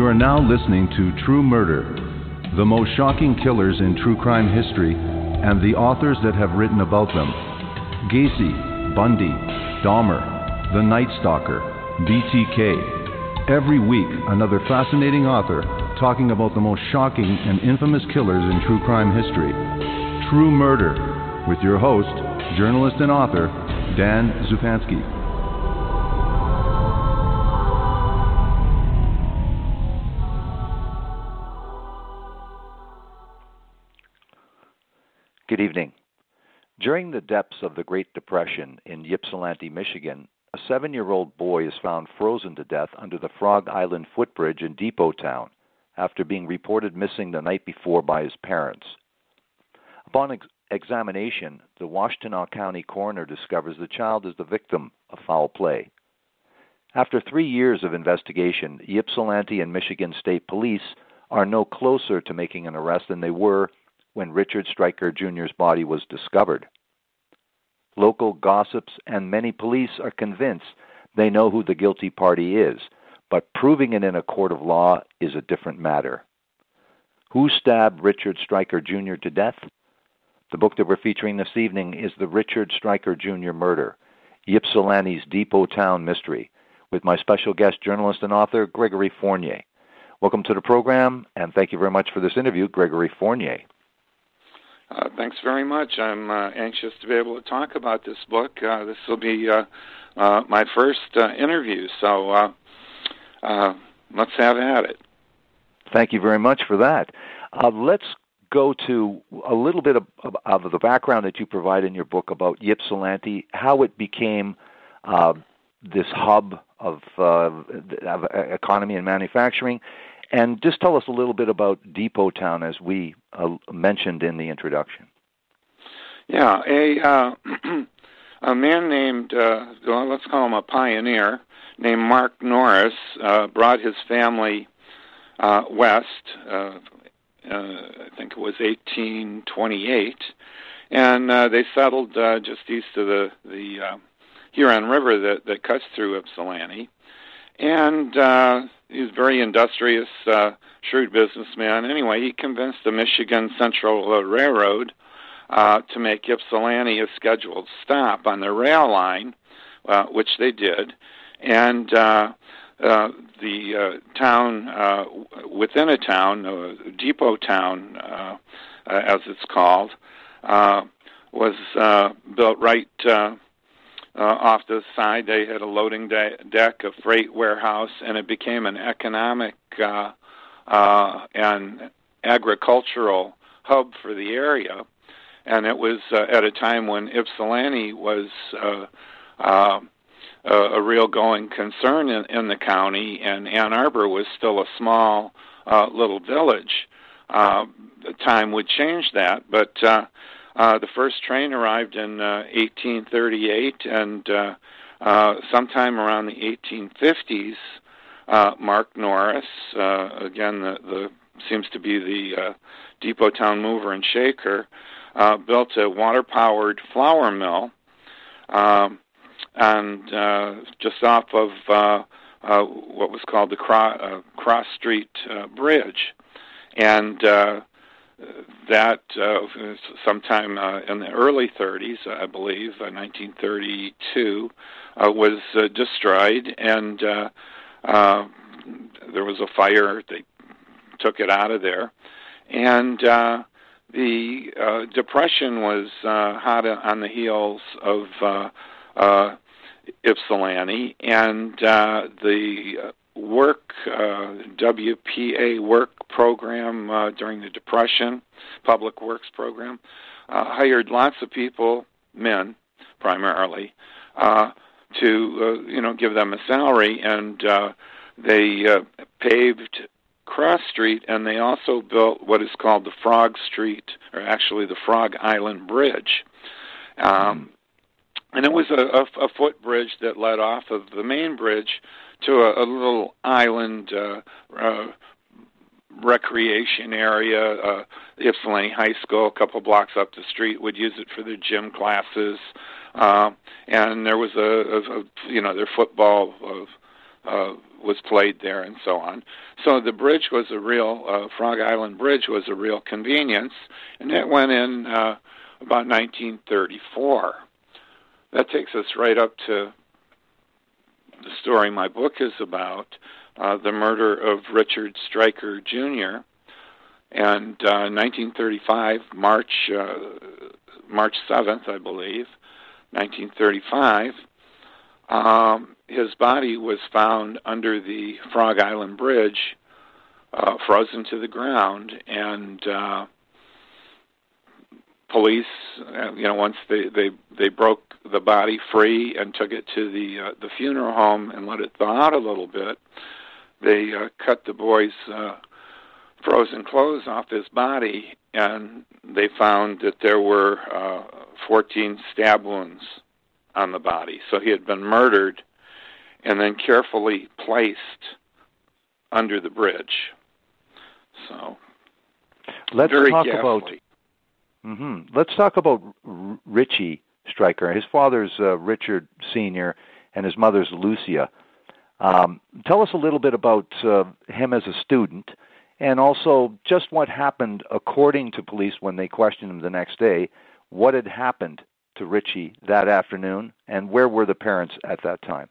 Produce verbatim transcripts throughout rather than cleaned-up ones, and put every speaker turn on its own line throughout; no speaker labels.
You are now listening to True Murder, the most shocking killers in true crime history and the authors that have written about them. Gacy, Bundy, Dahmer, The Night Stalker, B T K. Every week, another fascinating author talking about the most shocking and infamous killers in true crime history. True Murder, with your host, journalist and author, Dan Zupansky.
Good evening. During the depths of the Great Depression in Ypsilanti, Michigan, a seven-year-old boy is found frozen to death under the Frog Island footbridge in Depot Town after being reported missing the night before by his parents. Upon ex- examination, the Washtenaw County coroner discovers the child is the victim of foul play. After three years of investigation, Ypsilanti and Michigan State Police are no closer to making an arrest than they were when Richard Stryker Junior's body was discovered. Local gossips and many police are convinced they know who the guilty party is, but proving it in a court of law is a different matter. Who stabbed Richard Stryker Junior to death? The book that we're featuring this evening is The Richard Stryker Junior Murder, Ypsilanti's Depot Town Mystery, with my special guest, journalist and author, Gregory Fournier. Welcome to the program, and thank you very much for this interview, Gregory Fournier.
Uh, thanks very much. I'm uh, anxious to be able to talk about this book. Uh, this will be uh, uh, my first uh, interview, so uh, uh, let's have at it.
Thank you very much for that. Uh, let's go to a little bit of, of, of the background that you provide in your book about Ypsilanti, how it became uh, this hub of, uh, of economy and manufacturing. And just tell us a little bit about Depot Town, as we uh, mentioned in the introduction.
Yeah, a uh, a man named, uh, well, let's call him a pioneer, named Mark Norris, uh, brought his family uh, west, uh, uh, I think it was eighteen twenty-eight, and uh, they settled uh, just east of the, the uh, Huron River that, that cuts through Ypsilanti. And uh, he was a very industrious, uh, shrewd businessman. Anyway, he convinced the Michigan Central Railroad uh, to make Ypsilanti a scheduled stop on their rail line, uh, which they did. And uh, uh, the uh, town, uh, within a town, uh, Depot Town, uh, uh, as it's called, uh, was uh, built right Uh, Uh, off the side. They had a loading de- deck, a freight warehouse, and it became an economic uh, uh, and agricultural hub for the area. And it was uh, at a time when Ypsilanti was uh, uh, a, a real going concern in, in the county, and Ann Arbor was still a small uh, little village. Uh, time would change that, but uh, Uh, the first train arrived in uh, eighteen thirty-eight, and uh, uh, sometime around the eighteen fifties, uh, Mark Norris, uh, again, the, the seems to be the uh, Depot Town mover and shaker, uh, built a water-powered flour mill, um, and uh, just off of uh, uh, what was called the Cro- uh, Cross Street uh, Bridge, and uh, that uh, sometime uh, in the early thirties, I believe, uh, nineteen thirty-two, uh, was uh, destroyed, and uh, uh, there was a fire. They took it out of there, and uh, the uh, Depression was uh, hot on the heels of uh, uh, Ypsilanti, and uh, the work, uh, W P A work program uh, during the Depression, public works program, uh, hired lots of people, men primarily, uh, to, uh, you know, give them a salary, and uh, they uh, paved Cross Street, and they also built what is called the Frog Street, or actually the Frog Island Bridge. Um, and it was a, a, a footbridge that led off of the main bridge to a, a little island uh, uh, recreation area. Uh, Ypsilanti High School, a couple blocks up the street, would use it for their gym classes, uh, and there was a, a, a you know their football uh, uh, was played there and so on. So the bridge was a real, uh, Frog Island Bridge was a real convenience, and that went in uh, about nineteen thirty-four. That takes us right up to the story my book is about, uh, the murder of Richard Stryker Junior And uh, nineteen thirty-five, March uh, March seventh, I believe, nineteen thirty-five, um, his body was found under the Frog Island Bridge, uh, frozen to the ground, and uh, police, you know, once they, they, they broke the body free and took it to the uh, the funeral home and let it thaw out a little bit, they uh, cut the boy's uh, frozen clothes off his body, and they found that there were uh, fourteen stab wounds on the body. So he had been murdered and then carefully placed under the bridge. So
let's
very
talk
carefully.
about. Mm-hmm. Let's talk about R- Richie Stryker. His father's uh, Richard Senior, and his mother's Lucia. Um, tell us a little bit about uh, him as a student, and also just what happened, according to police, when they questioned him the next day. What had happened to Richie that afternoon, and where were the parents at that time?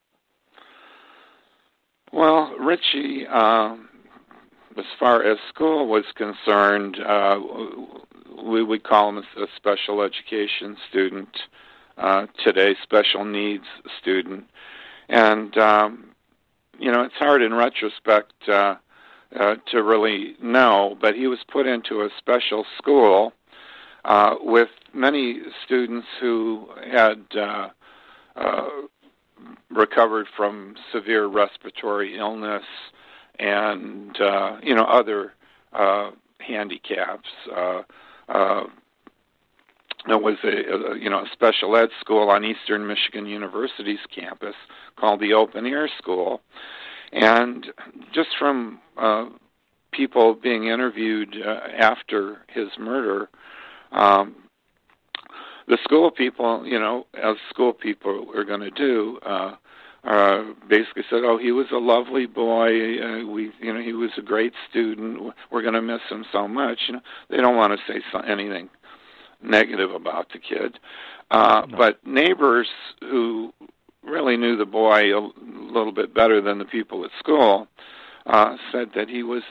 Well, Richie, uh, as far as school was concerned, uh, we would call him a special education student, uh, today special needs student. And, um, you know, it's hard in retrospect uh, uh, to really know, but he was put into a special school uh, with many students who had uh, uh, recovered from severe respiratory illness and, uh, you know, other uh, handicaps. Uh, uh, there was a, a, you know, a special ed school on Eastern Michigan University's campus called the Open Air School. And just from uh, people being interviewed uh, after his murder, um, the school people, you know, as school people are going to do, uh, uh, basically said, "Oh, he was a lovely boy. Uh, we, you know, he was a great student. We're going to miss him so much." You know, they don't want to say so, anything negative about the kid. Uh, no. But neighbors who really knew the boy a little bit better than the people at school uh, said that he was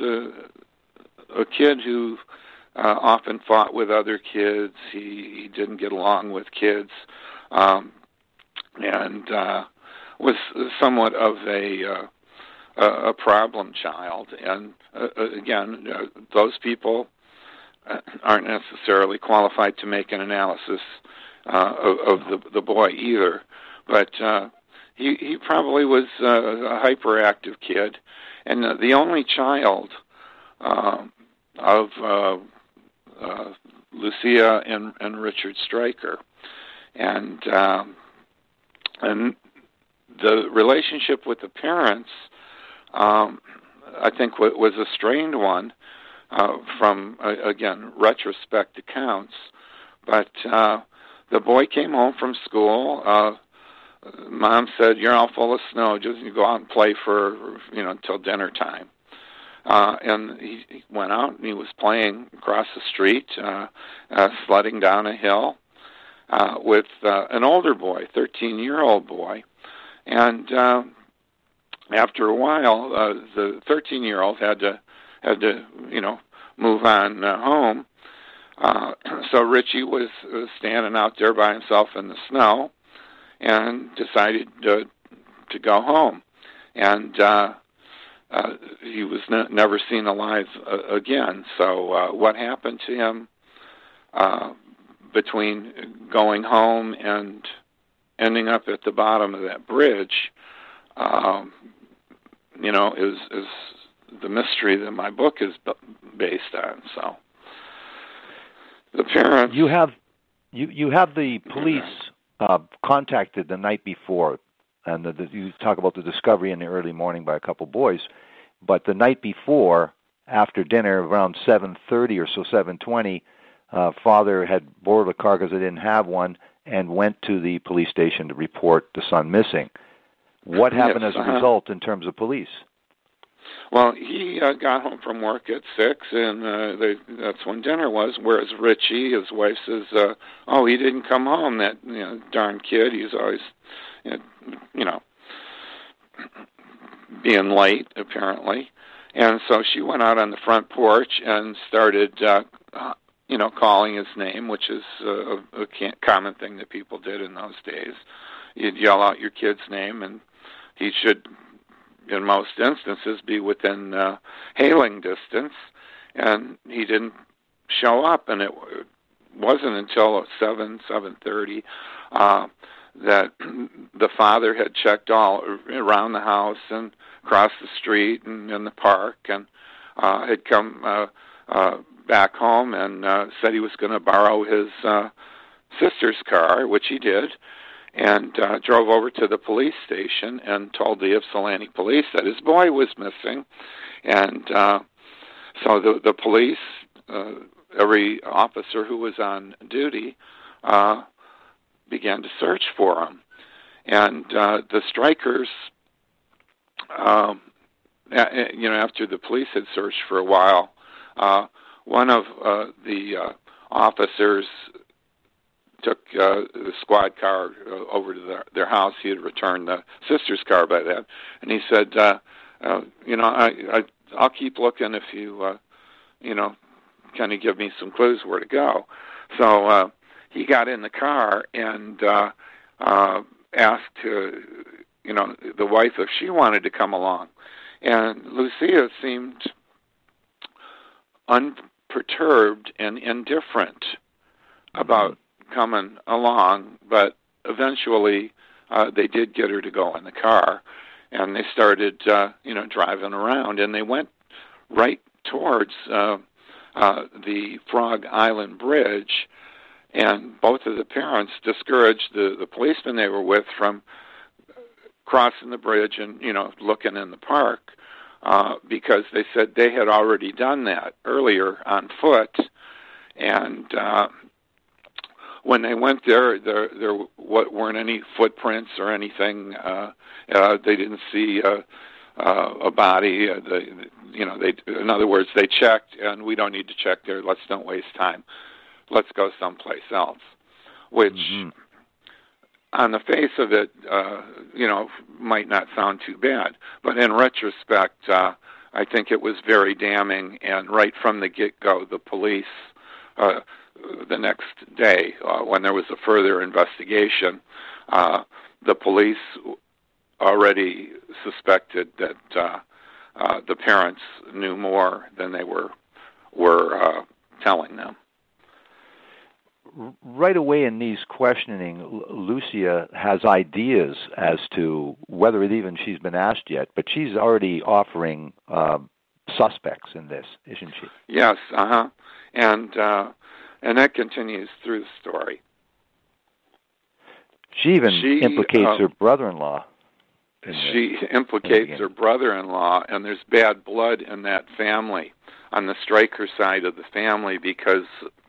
a a kid who uh, often fought with other kids. He, he didn't get along with kids, um, and uh, was somewhat of a uh, a problem child. And uh, again, uh, those people aren't necessarily qualified to make an analysis uh, of, of the the boy either. But uh, he he probably was uh, a hyperactive kid, and uh, the only child uh, of uh, uh, Lucia and, and Richard Stryker, and um, and the relationship with the parents, um, I think, w- was a strained one uh, from uh, again retrospect accounts. But uh, the boy came home from school. Uh, Mom said, "You're all full of snow. Just you go out and play for, you know, until dinner time." Uh, and he, he went out and he was playing across the street, uh, uh, sledding down a hill uh, with uh, an older boy, thirteen-year-old boy. And uh, after a while, uh, the thirteen-year-old had to had to, you know, move on uh, home. Uh, so Richie was uh, standing out there by himself in the snow, and decided to, to go home. And uh, uh, he was ne- never seen alive uh, again. So uh, what happened to him uh, between going home and ending up at the bottom of that bridge, um, you know, is, is the mystery that my book is b- based on. So the parents...
You have, you, you have the police... Uh, contacted the night before, and the, the, you talk about the discovery in the early morning by a couple boys, but the night before, after dinner, around seven thirty or so, seven twenty, uh, father had borrowed a car because they didn't have one, and went to the police station to report the son missing. What happened
yes,
as a
uh-huh.
result in terms of police?
Well, he uh, got home from work at six, and uh, they, that's when dinner was. Whereas Richie, his wife, says, uh, "Oh, he didn't come home. That you know, darn kid. He's always, you know, you know, being late, apparently." And so she went out on the front porch and started, uh, uh, you know, calling his name, which is uh, a, a common thing that people did in those days. You'd yell out your kid's name, and he should, in most instances, be within uh, hailing distance, and he didn't show up. And it wasn't until seven, seven thirty uh, that the father had checked all around the house and across the street and in the park, and uh, had come uh, uh, back home and uh, said he was going to borrow his uh, sister's car, which he did, and uh, drove over to the police station and told the Ypsilanti police that his boy was missing. And uh, so the, the police, uh, every officer who was on duty, uh, began to search for him. And uh, the strikers, um, you know, after the police had searched for a while, uh, one of uh, the uh, officers took uh, the squad car uh, over to their, their house. He had returned the sister's car by then, and he said, uh, uh, "You know, I, I I'll keep looking if you, uh, you know, kind of give me some clues where to go." So uh, he got in the car and uh, uh, asked to, you know, the wife if she wanted to come along, and Lucia seemed unperturbed and indifferent about coming along, but eventually uh, they did get her to go in the car, and they started, uh, you know, driving around, and they went right towards uh, uh, the Frog Island Bridge, and both of the parents discouraged the, the policemen they were with from crossing the bridge and, you know, looking in the park, uh, because they said they had already done that earlier on foot, and uh, when they went there, there there weren't any footprints or anything. Uh, uh, they didn't see uh, uh, a body. Uh, the, you know, they, in other words, they checked, and we don't need to check there. Let's don't waste time. Let's go someplace else. Which, mm-hmm. on the face of it, uh, you know, might not sound too bad, but in retrospect, uh, I think it was very damning. And right from the get-go, the police. Uh, the next day, uh, when there was a further investigation, uh, the police already suspected that uh, uh, the parents knew more than they were were uh, telling them.
Right away in these questioning, Lucia has ideas as to whether even she's been asked yet, but she's already offering uh, suspects in this, isn't she?
Yes, uh-huh. And uh, and that continues through the story.
She even
she,
implicates
uh,
her brother-in-law.
She the, implicates her brother-in-law, and there's bad blood in that family, on the Stryker side of the family, because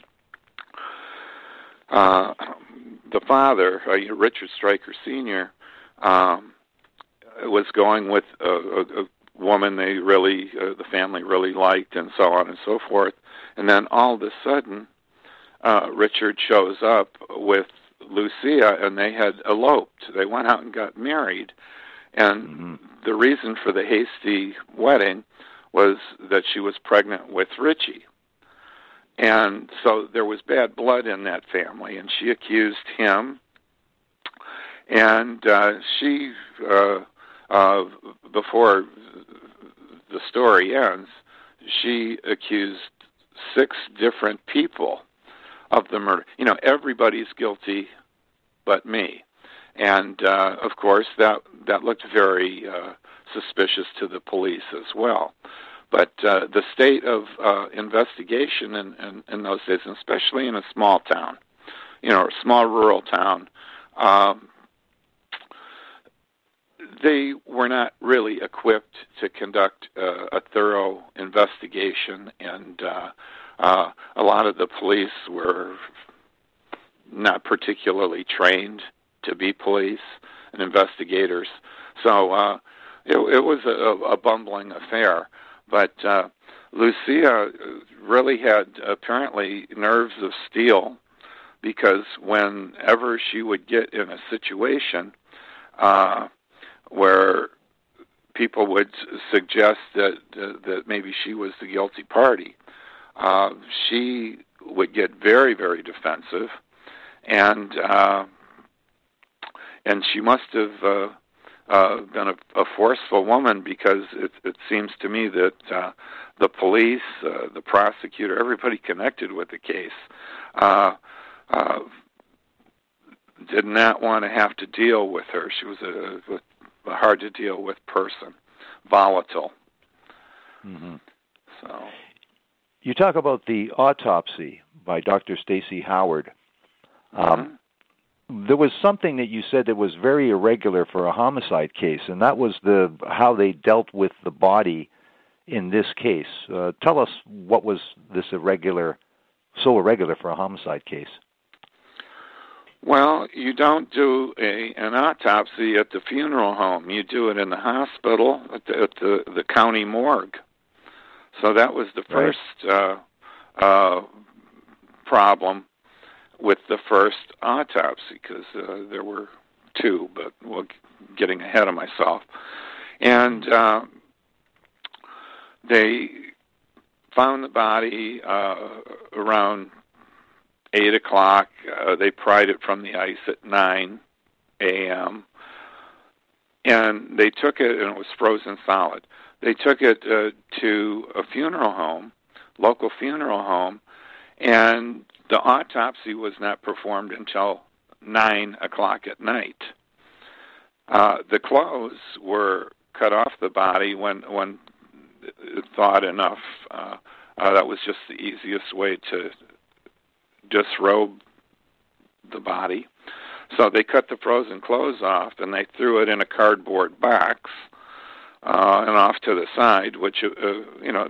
uh, the father, uh, Richard Stryker Senior, um, was going with a, a, a woman they really, uh, the family really liked, and so on and so forth. And then all of a sudden, uh, Richard shows up with Lucia, and they had eloped. They went out and got married. And mm-hmm. the reason for the hasty wedding was that she was pregnant with Richie. And so there was bad blood in that family, and she accused him. And uh, she, uh, uh, before the story ends, she accused six different people of the murder. You know, everybody's guilty but me. And, uh, of course, that that looked very uh, suspicious to the police as well. But uh, the state of uh, investigation in, in, in those days, and especially in a small town, you know, a small rural town, um, they were not really equipped to conduct uh, a thorough investigation, and uh, uh, a lot of the police were not particularly trained to be police and investigators. So uh, it, it was a, a bumbling affair. But uh, Lucia really had apparently nerves of steel, because whenever she would get in a situation uh, where people would suggest that uh, that maybe she was the guilty party, uh, she would get very, very defensive, and uh, and she must have uh, uh, been a, a forceful woman, because it, it seems to me that uh, the police, uh, the prosecutor, everybody connected with the case uh, uh, did not want to have to deal with her. She was a, a hard to deal with person, volatile.
Mm-hmm.
So,
you talk about the autopsy by Doctor Stacy Howard. Um, mm-hmm. There was something that you said that was very irregular for a homicide case, and that was the how they dealt with the body in this case. Uh, tell us, what was this irregular, so irregular for a homicide case?
Well, you don't do a, an autopsy at the funeral home. You do it in the hospital at the, at the, the county morgue. So that was the first right. uh, uh, problem with the first autopsy, because uh, there were two, but well, getting ahead of myself. And uh, they found the body uh, around eight o'clock. Uh, they pried it from the ice at nine a.m. And they took it, and it was frozen solid. They took it uh, to a funeral home, local funeral home, and the autopsy was not performed until nine o'clock at night. Uh, the clothes were cut off the body when, when it thawed enough. Uh, uh, that was just the easiest way to disrobe the body. So they cut the frozen clothes off, and they threw it in a cardboard box uh, and off to the side, which, uh, you know,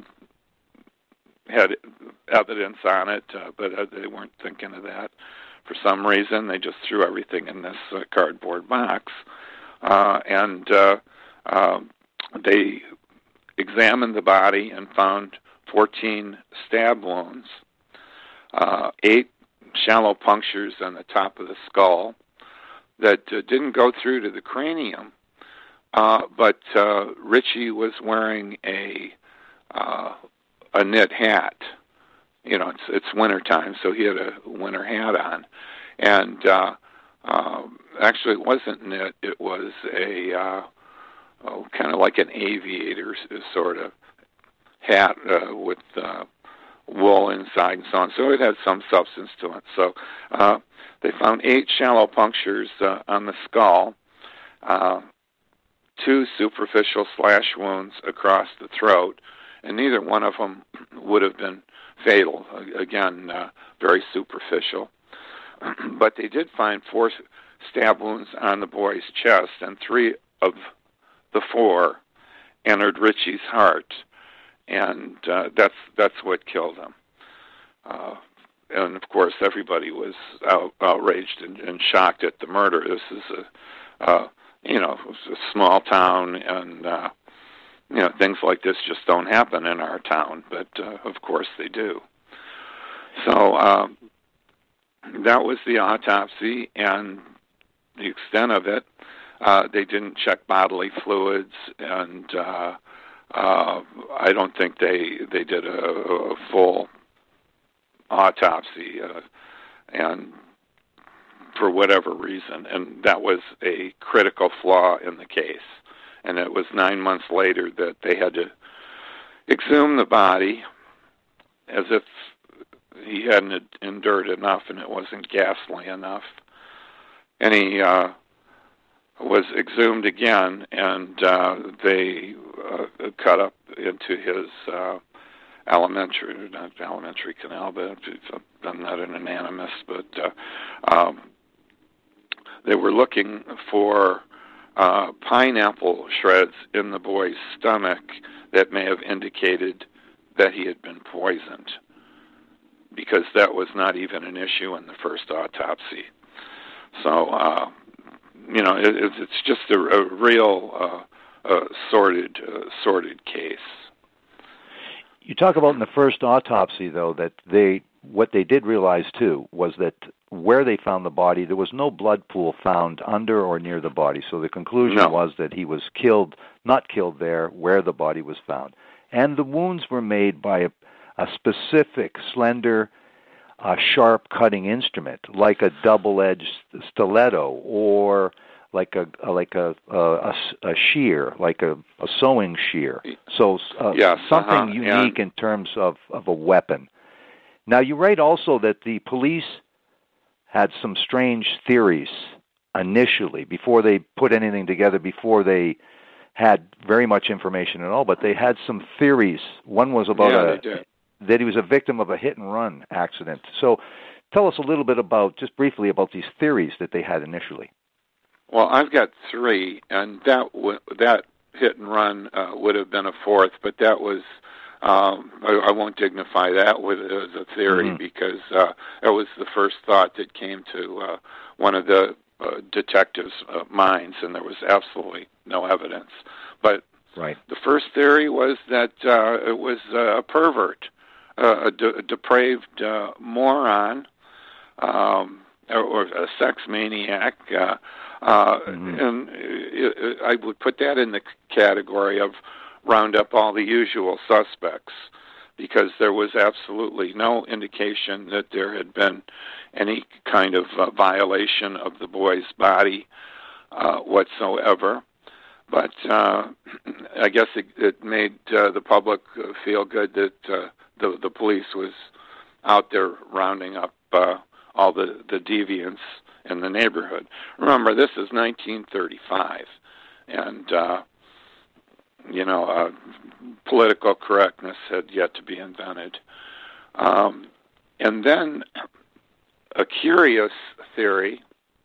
had evidence on it, uh, but uh, they weren't thinking of that. For some reason, they just threw everything in this uh, cardboard box. Uh, and uh, uh, they examined the body and found fourteen stab wounds, uh, eight shallow punctures on the top of the skull that uh, didn't go through to the cranium, uh, but uh, Richie was wearing a uh, a knit hat. You know, it's it's wintertime, so he had a winter hat on. And uh, uh, actually, it wasn't knit. It was a uh, oh, kind of like an aviator sort of hat uh, with uh, wool inside and so on. So it had some substance to it. So uh, they found eight shallow punctures uh, on the skull, uh, two superficial slash wounds across the throat, and neither one of them would have been fatal. Again, uh, very superficial. But they did find four stab wounds on the boy's chest, and three of the four entered Richie's heart, and uh, that's that's what killed him. Uh, and of course, everybody was out, outraged and, and shocked at the murder. This is a, uh, you know, it was a small town, and uh, you know, things like this just don't happen in our town, but uh, of course they do. So uh, that was the autopsy and the extent of it. Uh, they didn't check bodily fluids, and uh, uh, I don't think they they did a, a full autopsy, uh, and for whatever reason, and that was a critical flaw in the case. And it was nine months later that they had to exhume the body as if he hadn't endured enough and it wasn't ghastly enough. And he uh, was exhumed again, and uh, they uh, cut up into his uh, alimentary, not alimentary canal, but I'm not an anatomist, but uh, um, they were looking for Uh, pineapple shreds in the boy's stomach that may have indicated that he had been poisoned, because that was not even an issue in the first autopsy. So uh, you know, it, it's just a, a real uh, uh, sordid, uh, sordid case.
You talk about in the first autopsy, though, that they what they did realize too was that where they found the body, there was no blood pool found under or near the body. So the conclusion
no.
was that he was killed, not killed there where the body was found, and the wounds were made by a, a specific, slender, uh, sharp cutting instrument, like a double-edged stiletto or like a, a like a, a a shear, like a, a sewing shear. So uh,
yes,
something
uh-huh.
unique
and,
in terms of, of a weapon. Now, you write also that the police had some strange theories initially, before they put anything together, before they had very much information at all, but they had some theories. One was about
yeah,
a, that he was a victim of a hit-and-run accident. So tell us a little bit about, just briefly, about these theories that they had initially.
Well, I've got three, and that w- that hit and run uh, would have been a fourth, but that was um, I, I won't dignify that with as a theory mm-hmm. because uh, it was the first thought that came to uh, one of the uh, detectives' uh, minds, and there was absolutely no evidence. But
right.
the first theory was that uh, it was uh, a pervert, uh, a, de- a depraved uh, moron, um, or, or a sex maniac. Uh, Uh, mm-hmm. And it, it, I would put that in the category of round up all the usual suspects, because there was absolutely no indication that there had been any kind of uh, violation of the boy's body uh, whatsoever. But uh, I guess it, it made uh, the public feel good that uh, the, the police was out there rounding up uh, all the, the deviants in the neighborhood. Remember, this is nineteen thirty-five, and, uh, you know, uh, political correctness had yet to be invented. Um, and then a curious theory,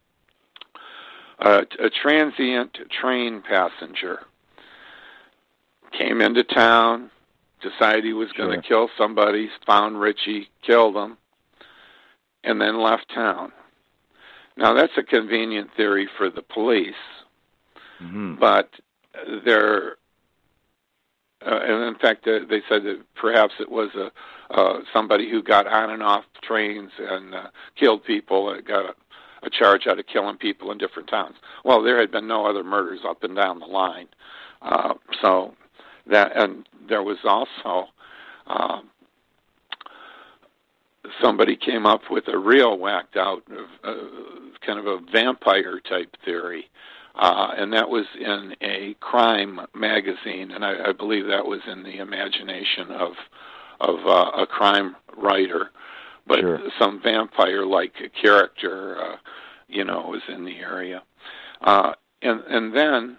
uh, a transient train passenger came into town, decided he was going to
Sure.
kill somebody, found Richie, killed him, and then left town. Now, that's a convenient theory for the police,
mm-hmm.
but there, uh, and in fact, uh, they said that perhaps it was a uh, somebody who got on and off trains and uh, killed people and got a, a charge out of killing people in different towns. Well, there had been no other murders up and down the line, uh, so that, and there was also Uh, somebody came up with a real whacked out, uh, kind of a vampire type theory, uh, and that was in a crime magazine, and I, I believe that was in the imagination of of uh, a crime writer, but
sure.
some vampire-like character, uh, you know, was in the area, uh, and and then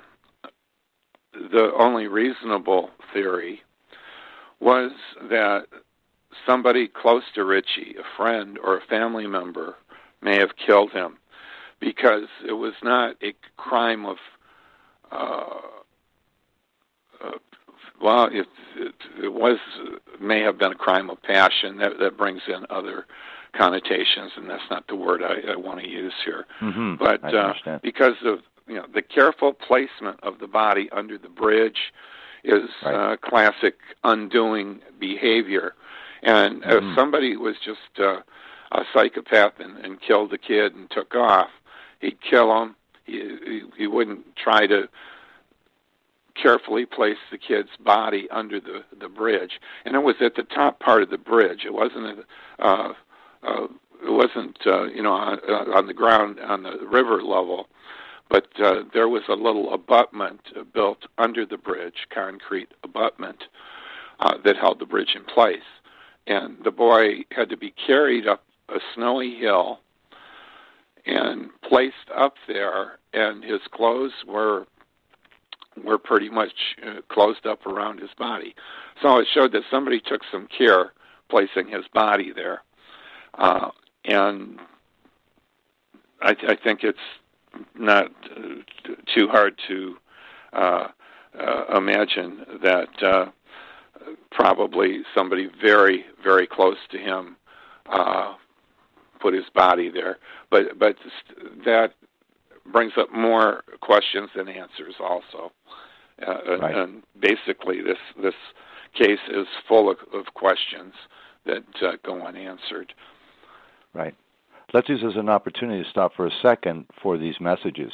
the only reasonable theory was that somebody close to Richie, a friend or a family member, may have killed him, because it was not a crime of, uh, uh, well, it, it, it was, may have been a crime of passion. That, that brings in other connotations, and that's not the word I, I want to use here.
Mm-hmm.
But
I
uh,
understand.
because of you know the careful placement of the body under the bridge is
right.
uh, classic undoing behavior. And
mm-hmm.
if somebody was just uh, a psychopath and, and killed the kid and took off, he'd kill him. He, he, he wouldn't try to carefully place the kid's body under the, the bridge. And it was at the top part of the bridge. It wasn't, uh, uh, it wasn't uh, you know, on, on the ground on the river level. But uh, there was a little abutment built under the bridge, concrete abutment, uh, that held the bridge in place. And the boy had to be carried up a snowy hill and placed up there, and his clothes were were pretty much uh, closed up around his body. So it showed that somebody took some care placing his body there. Uh, and I, I think it's not uh, too hard to uh, uh, imagine that uh, probably somebody very, very close to him uh, put his body there. But but that brings up more questions than answers also. Uh,
right.
And basically this this case is full of, of questions that uh, go unanswered.
Right. Let's use this as an opportunity to stop for a second for these messages.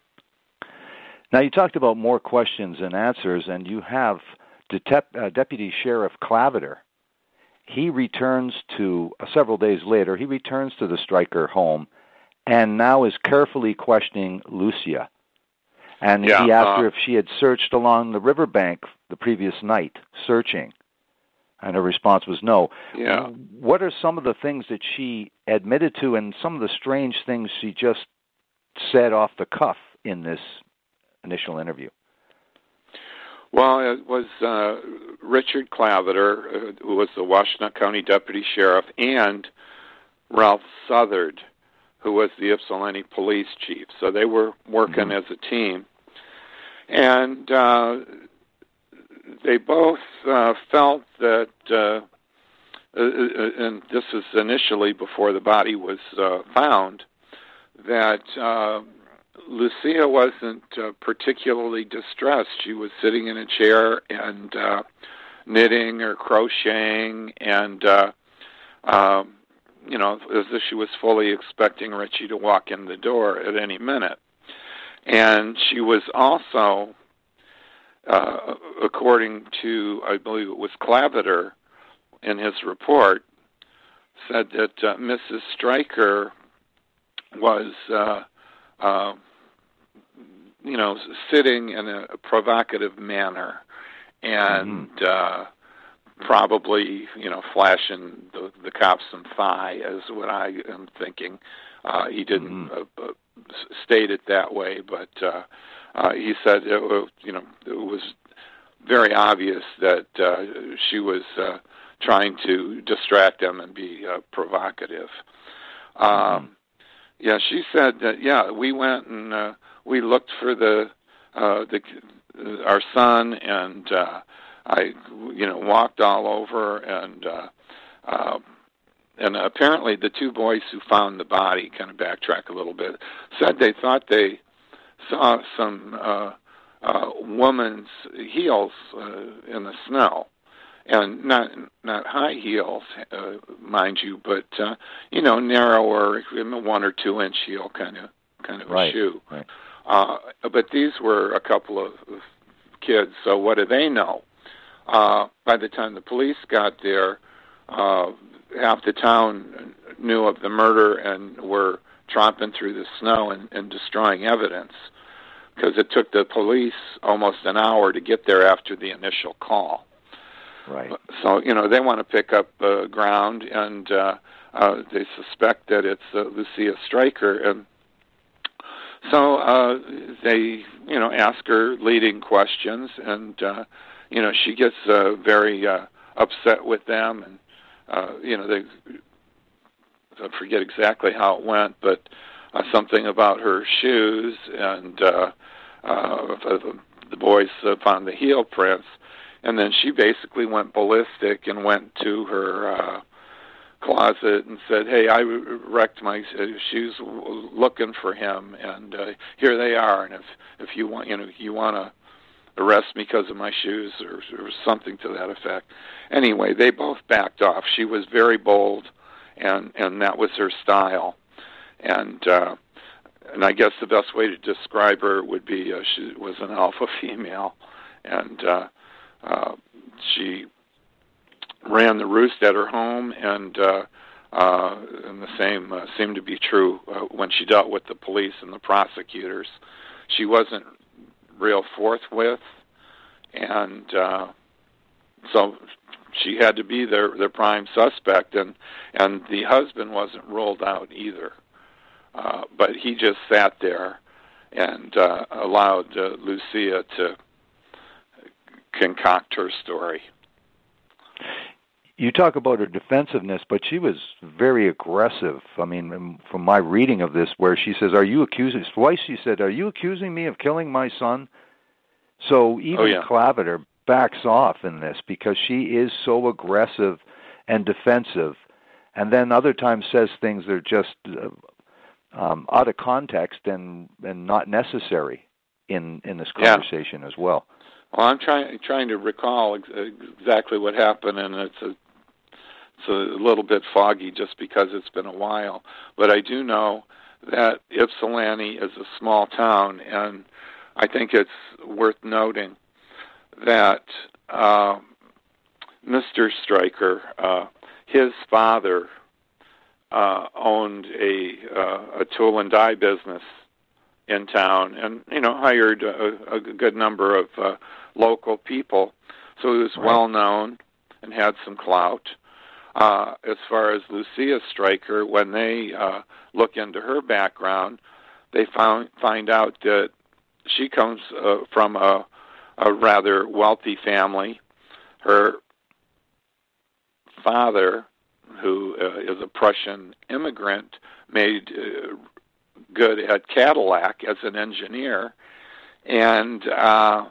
Now, you talked about more questions and answers, and you have Detep- uh, Deputy Sheriff Clavitter. He returns to, uh, several days later, he returns to the Stryker home and now is carefully questioning Lucia. And
yeah,
he asked
uh,
her if she had searched along the riverbank the previous night, searching. And her response was no.
Yeah.
What are some of the things that she admitted to and some of the strange things she just said off the cuff in this initial interview?
Well, it was uh, Richard Clavitter, uh, who was the Washtenaw County Deputy Sheriff, and Ralph Southard, who was the Ypsilanti Police Chief. So they were working mm-hmm. as a team. And uh, they both uh, felt that, uh, and this is initially before the body was uh, found, that uh, Lucia wasn't uh, particularly distressed. She was sitting in a chair and uh, knitting or crocheting, and uh, um, you know, as if she was fully expecting Richie to walk in the door at any minute. And she was also, uh, according to, I believe it was Clavitter in his report, said that uh, Missus Stryker was, uh, uh, you know, sitting in a provocative manner and
mm-hmm.
uh, probably, you know, flashing the, the cops some thigh, is what I am thinking. Uh, he didn't
mm-hmm.
uh, uh, state it that way, but uh, uh, he said, it, uh, you know, it was very obvious that uh, she was uh, trying to distract them and be uh, provocative. Um,
mm-hmm.
Yeah, she said that. Yeah, we went and uh, we looked for the uh, the uh, our son, and uh, I, you know, walked all over, and uh, uh, and apparently the two boys who found the body, kind of backtrack a little bit, said they thought they saw some uh, uh, woman's heels uh, in the snow. And not not high heels, uh, mind you, but uh, you know, narrower, one or two inch heel kind of kind of
right,
a shoe.
Right.
Uh, but these were a couple of kids, so what do they know? Uh, by the time the police got there, uh, half the town knew of the murder and were tromping through the snow and, and destroying evidence, because it took the police almost an hour to get there after the initial call.
Right.
So, you know, they want to pick up uh, ground, and uh, uh, they suspect that it's uh, Lucia Stryker. And so uh, they, you know, ask her leading questions, and, uh, you know, she gets uh, very uh, upset with them. And, uh, you know, they, I forget exactly how it went, but uh, something about her shoes, and uh, uh, the boys uh, found the heel prints. And then she basically went ballistic and went to her uh, closet and said, "Hey, I wrecked my shoes looking for him, and uh, here they are. And if if you want, you know, you want to arrest me because of my shoes, or, or something to that effect." Anyway, they both backed off. She was very bold, and and that was her style. And uh, and I guess the best way to describe her would be uh, she was an alpha female, and. Uh, Uh, she ran the roost at her home, and uh, uh, and the same uh, seemed to be true uh, when she dealt with the police and the prosecutors. She wasn't real forthwith, and uh, so she had to be their their prime suspect, and and the husband wasn't ruled out either, uh, but he just sat there and uh, allowed uh, Lucia to concoct her story.
You talk about her defensiveness, but she was very aggressive. I mean, from my reading of this, where she says, "Are you accusing?" Twice she said, "Are you accusing me of killing my son?" So even
oh, yeah.
Clavitter backs off in this because she is so aggressive and defensive, and then other times says things that are just uh, um, out of context and, and not necessary in, in this
Yeah.
conversation as well.
Well, I'm trying trying to recall ex- exactly what happened, and it's a it's a little bit foggy just because it's been a while. But I do know that Ypsilanti is a small town, and I think it's worth noting that uh, Mister Stryker, uh, his father, uh, owned a uh, a tool and die business in town, and you know hired a, a good number of uh, local people, so he was
Right.
well known and had some clout. Uh, as far as Lucia Stryker, when they uh, look into her background, they found find out that she comes uh, from a, a rather wealthy family. Her father, who uh, is a Prussian immigrant, made uh, good at Cadillac as an engineer, and uh,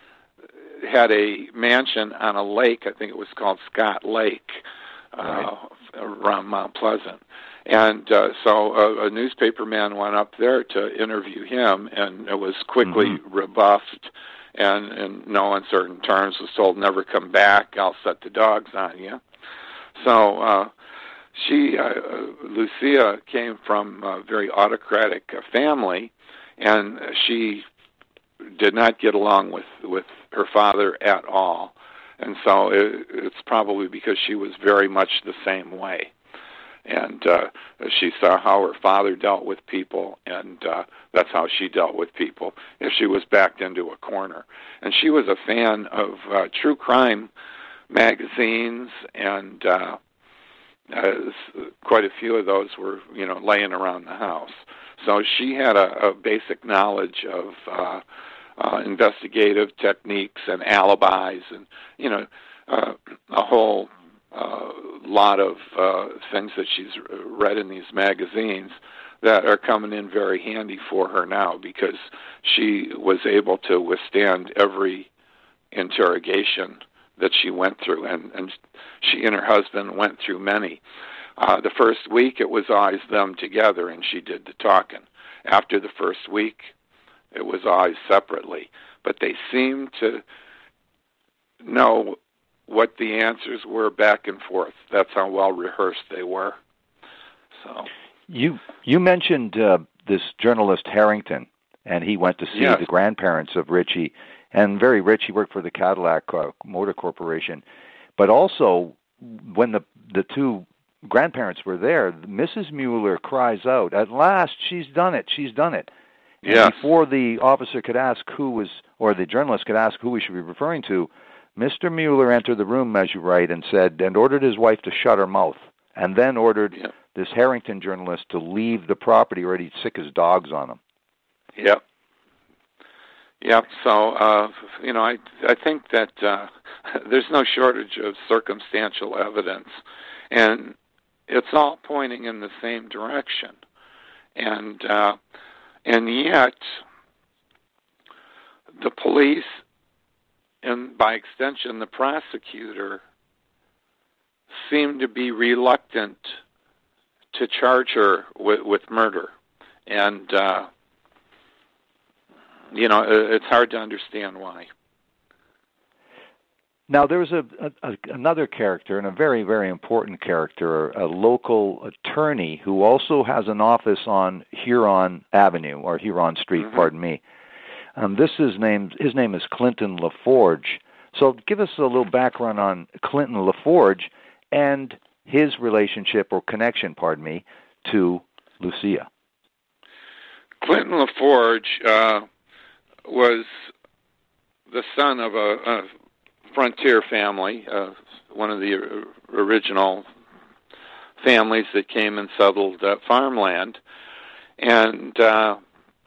had a mansion on a lake. I think it was called Scott Lake, uh,
Right.
around Mount Pleasant. And uh, so a, a newspaper man went up there to interview him, and it was quickly
Mm-hmm.
rebuffed, and in no uncertain terms was told, never come back, I'll set the dogs on you. So uh, she, uh, Lucia, came from a very autocratic uh, family, and she did not get along with, with her father at all. And so it, it's probably because she was very much the same way. And uh, she saw how her father dealt with people, and uh, that's how she dealt with people if she was backed into a corner. And she was a fan of uh, true crime magazines, and uh, uh, quite a few of those were, you know, laying around the house. So she had a, a basic knowledge of uh, uh, investigative techniques and alibis, and you know, uh, a whole uh, lot of uh, things that she's read in these magazines that are coming in very handy for her now, because she was able to withstand every interrogation that she went through, and, and she and her husband went through many. Uh, the first week, it was always them together, and she did the talking. After the first week, it was always separately. But they seemed to know what the answers were back and forth. That's how well rehearsed they were. So
You you mentioned uh, this journalist Harrington, and he went to see
Yes.
the grandparents of Richie, and very rich. He worked for the Cadillac uh, Motor Corporation, but also when the the two grandparents were there, Missus Mueller cries out, "At last, she's done it! She's done it!" And
Yes.
before the officer could ask who was, or the journalist could ask who we should be referring to, Mister Mueller entered the room, as you write, and said, and ordered his wife to shut her mouth, and then ordered
Yep.
this Harrington journalist to leave the property or he'd sick his dogs on him.
Yep. Yep. So, uh, you know, I I think that uh, there's no shortage of circumstantial evidence, and it's all pointing in the same direction. And uh, and yet, the police, and by extension the prosecutor, seem to be reluctant to charge her with, with murder. And, uh, you know, it's hard to understand why.
Now, there's a, a, a another character, and a very, very important character, a local attorney who also has an office on Huron Avenue, or Huron Street,
Mm-hmm.
pardon me. Um, this is named, his name is Clinton LaForge. So give us a little background on Clinton LaForge and his relationship or connection, pardon me, to Lucia.
Clinton LaForge uh, was the son of a, a frontier family, uh, one of the original families that came and settled uh, farmland. And uh,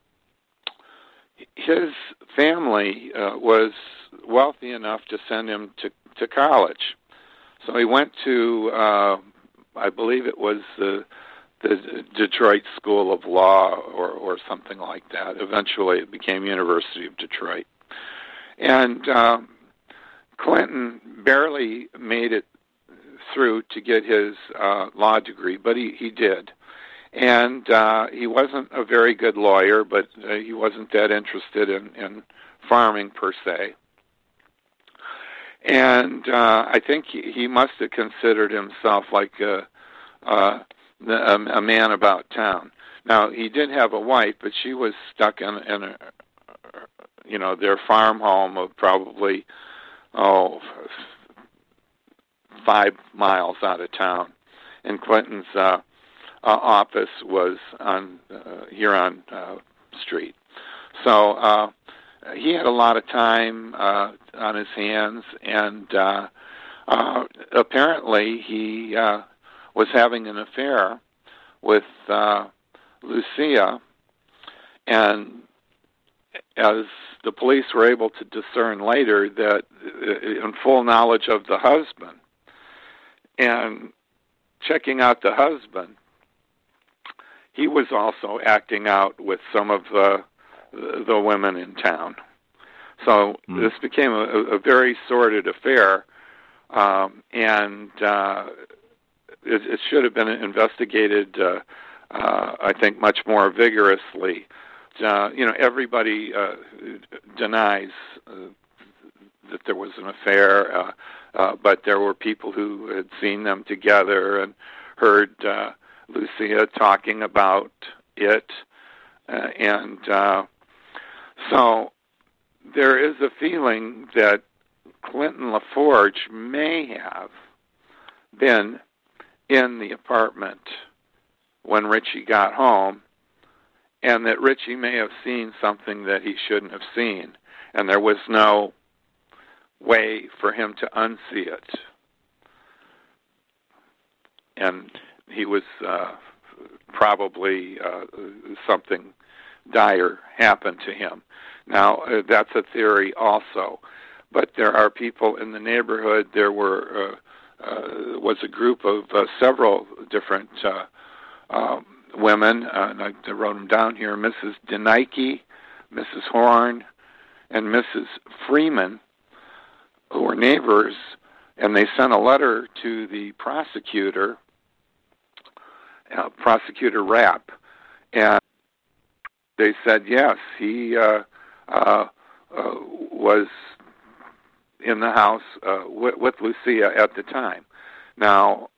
his family uh, was wealthy enough to send him to, to college. So he went to, uh, I believe it was the, the Detroit School of Law or, or something like that. Eventually it became University of Detroit. And uh, Clinton barely made it through to get his uh, law degree, but he, he did. And uh, he wasn't a very good lawyer, but uh, he wasn't that interested in, in farming per se. And uh, I think he, he must have considered himself like a, uh, a, a man about town. Now, he did have a wife, but she was stuck in, in a, you know, their farm home of probably, oh, five miles out of town. And Clinton's uh, uh, office was on uh, Huron uh, Street. So uh, he had a lot of time uh, on his hands, and uh, uh, apparently he uh, was having an affair with uh, Lucia, and as the police were able to discern later, that in full knowledge of the husband, and checking out the husband, he was also acting out with some of the the women in town. So mm. this became a, a very sordid affair, um, and uh, it, it should have been investigated, uh, uh, I think, much more vigorously. Uh, you know, everybody uh, denies uh, that there was an affair, uh, uh, but there were people who had seen them together and heard uh, Lucia talking about it, uh, and uh, so there is a feeling that Clinton LaForge may have been in the apartment when Richie got home, and that Richie may have seen something that he shouldn't have seen, and there was no way for him to unsee it. And he was uh, probably uh, something dire happened to him. Now, uh, that's a theory also, but there are people in the neighborhood. There were uh, uh, was a group of uh, several different uh, um, women, uh, and I, I wrote them down here, Missus Denike, Missus Horn, and Missus Freeman, who were neighbors, and they sent a letter to the prosecutor, uh, Prosecutor Rapp, and they said, yes, he uh, uh, uh, was in the house uh, with, with Lucia at the time. Now,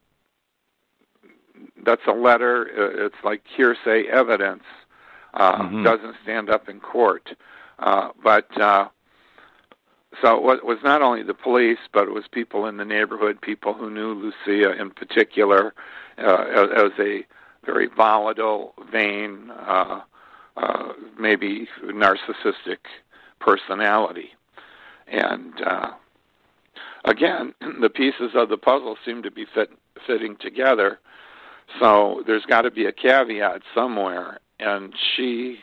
that's a letter. It's like hearsay evidence. Uh, mm-hmm. Doesn't stand up in court. Uh, but uh, so it was not only the police, but it was people in the neighborhood, people who knew Lucia in particular uh, as, as a very volatile, vain, uh, uh, maybe narcissistic personality. And uh, again, the pieces of the puzzle seem to be fit, fitting together. So there's got to be a caveat somewhere, and she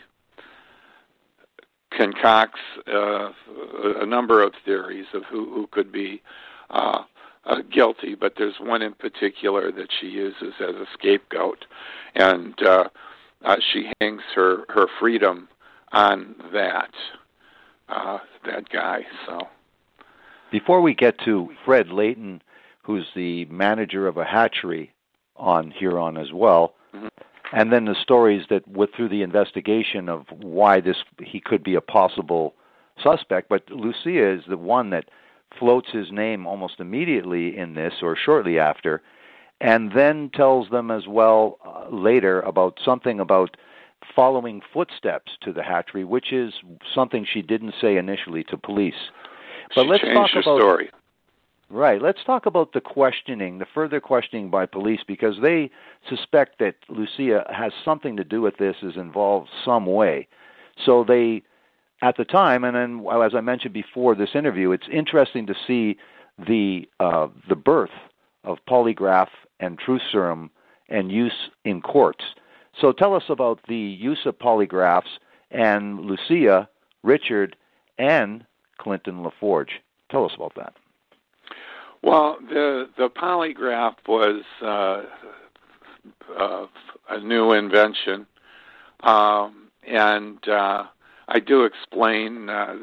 concocts uh, a number of theories of who, who could be uh, uh, guilty, but there's one in particular that she uses as a scapegoat, and uh, uh, she hangs her, her freedom on that uh, that guy. So,
before we get to Fred Layton, who's the manager of a hatchery on Huron as well, mm-hmm. and then the stories that went through the investigation of why this he could be a possible suspect. But Lucia is the one that floats his name almost immediately in this, or shortly after, and then tells them as well uh, later about something about following footsteps to the hatchery, which is something she didn't say initially to police. But
she
let's
changed
talk
her
about
story.
Right. Let's talk about the questioning, the further questioning by police, because they suspect that Lucia has something to do with this, is involved some way. So they, at the time, and then as I mentioned before this interview, it's interesting to see the uh, the birth of polygraph and truth serum and use in courts. So tell us about the use of polygraphs and Lucia, Richard, and Clinton LaForge. Tell us about that.
Well, the the polygraph was uh, uh, a new invention, um, and uh, I do explain uh,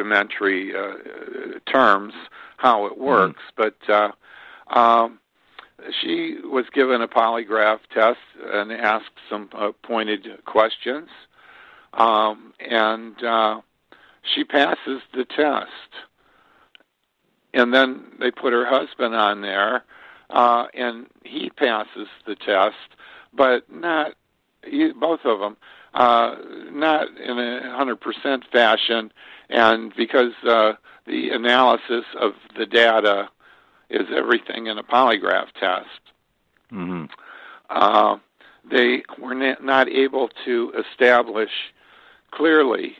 rudimentary uh, terms how it works. Mm-hmm. But uh, um, she was given a polygraph test and asked some uh, pointed questions, um, and uh, she passes the test. And then they put her husband on there, uh, and he passes the test, but not, he, both of them, uh, not in a one hundred percent fashion, and because uh, the analysis of the data is everything in a polygraph test,
mm-hmm.
uh, they were not able to establish clearly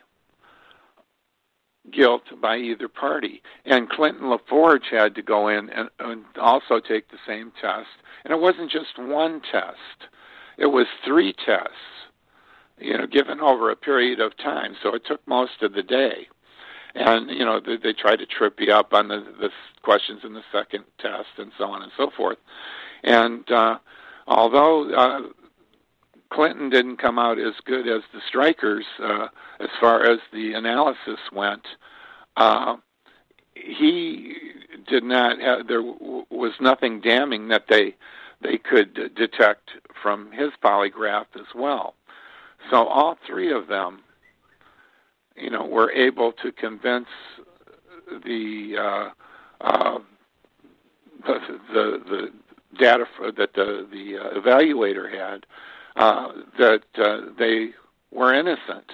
guilt by either party. And Clinton LaForge had to go in and, and also take the same test. And it wasn't just one test. It was three tests, you know, given over a period of time. So it took most of the day. And, you know, they, they tried to trip you up on the, the questions in the second test and so on and so forth. And uh, although uh, Clinton didn't come out as good as the strikers uh, as far as the analysis went, uh, he did not have, there w- was nothing damning that they they could d- detect from his polygraph as well. So all three of them, you know, were able to convince the uh, uh, the, the the data f- that the the uh, evaluator had uh, that uh, they were innocent.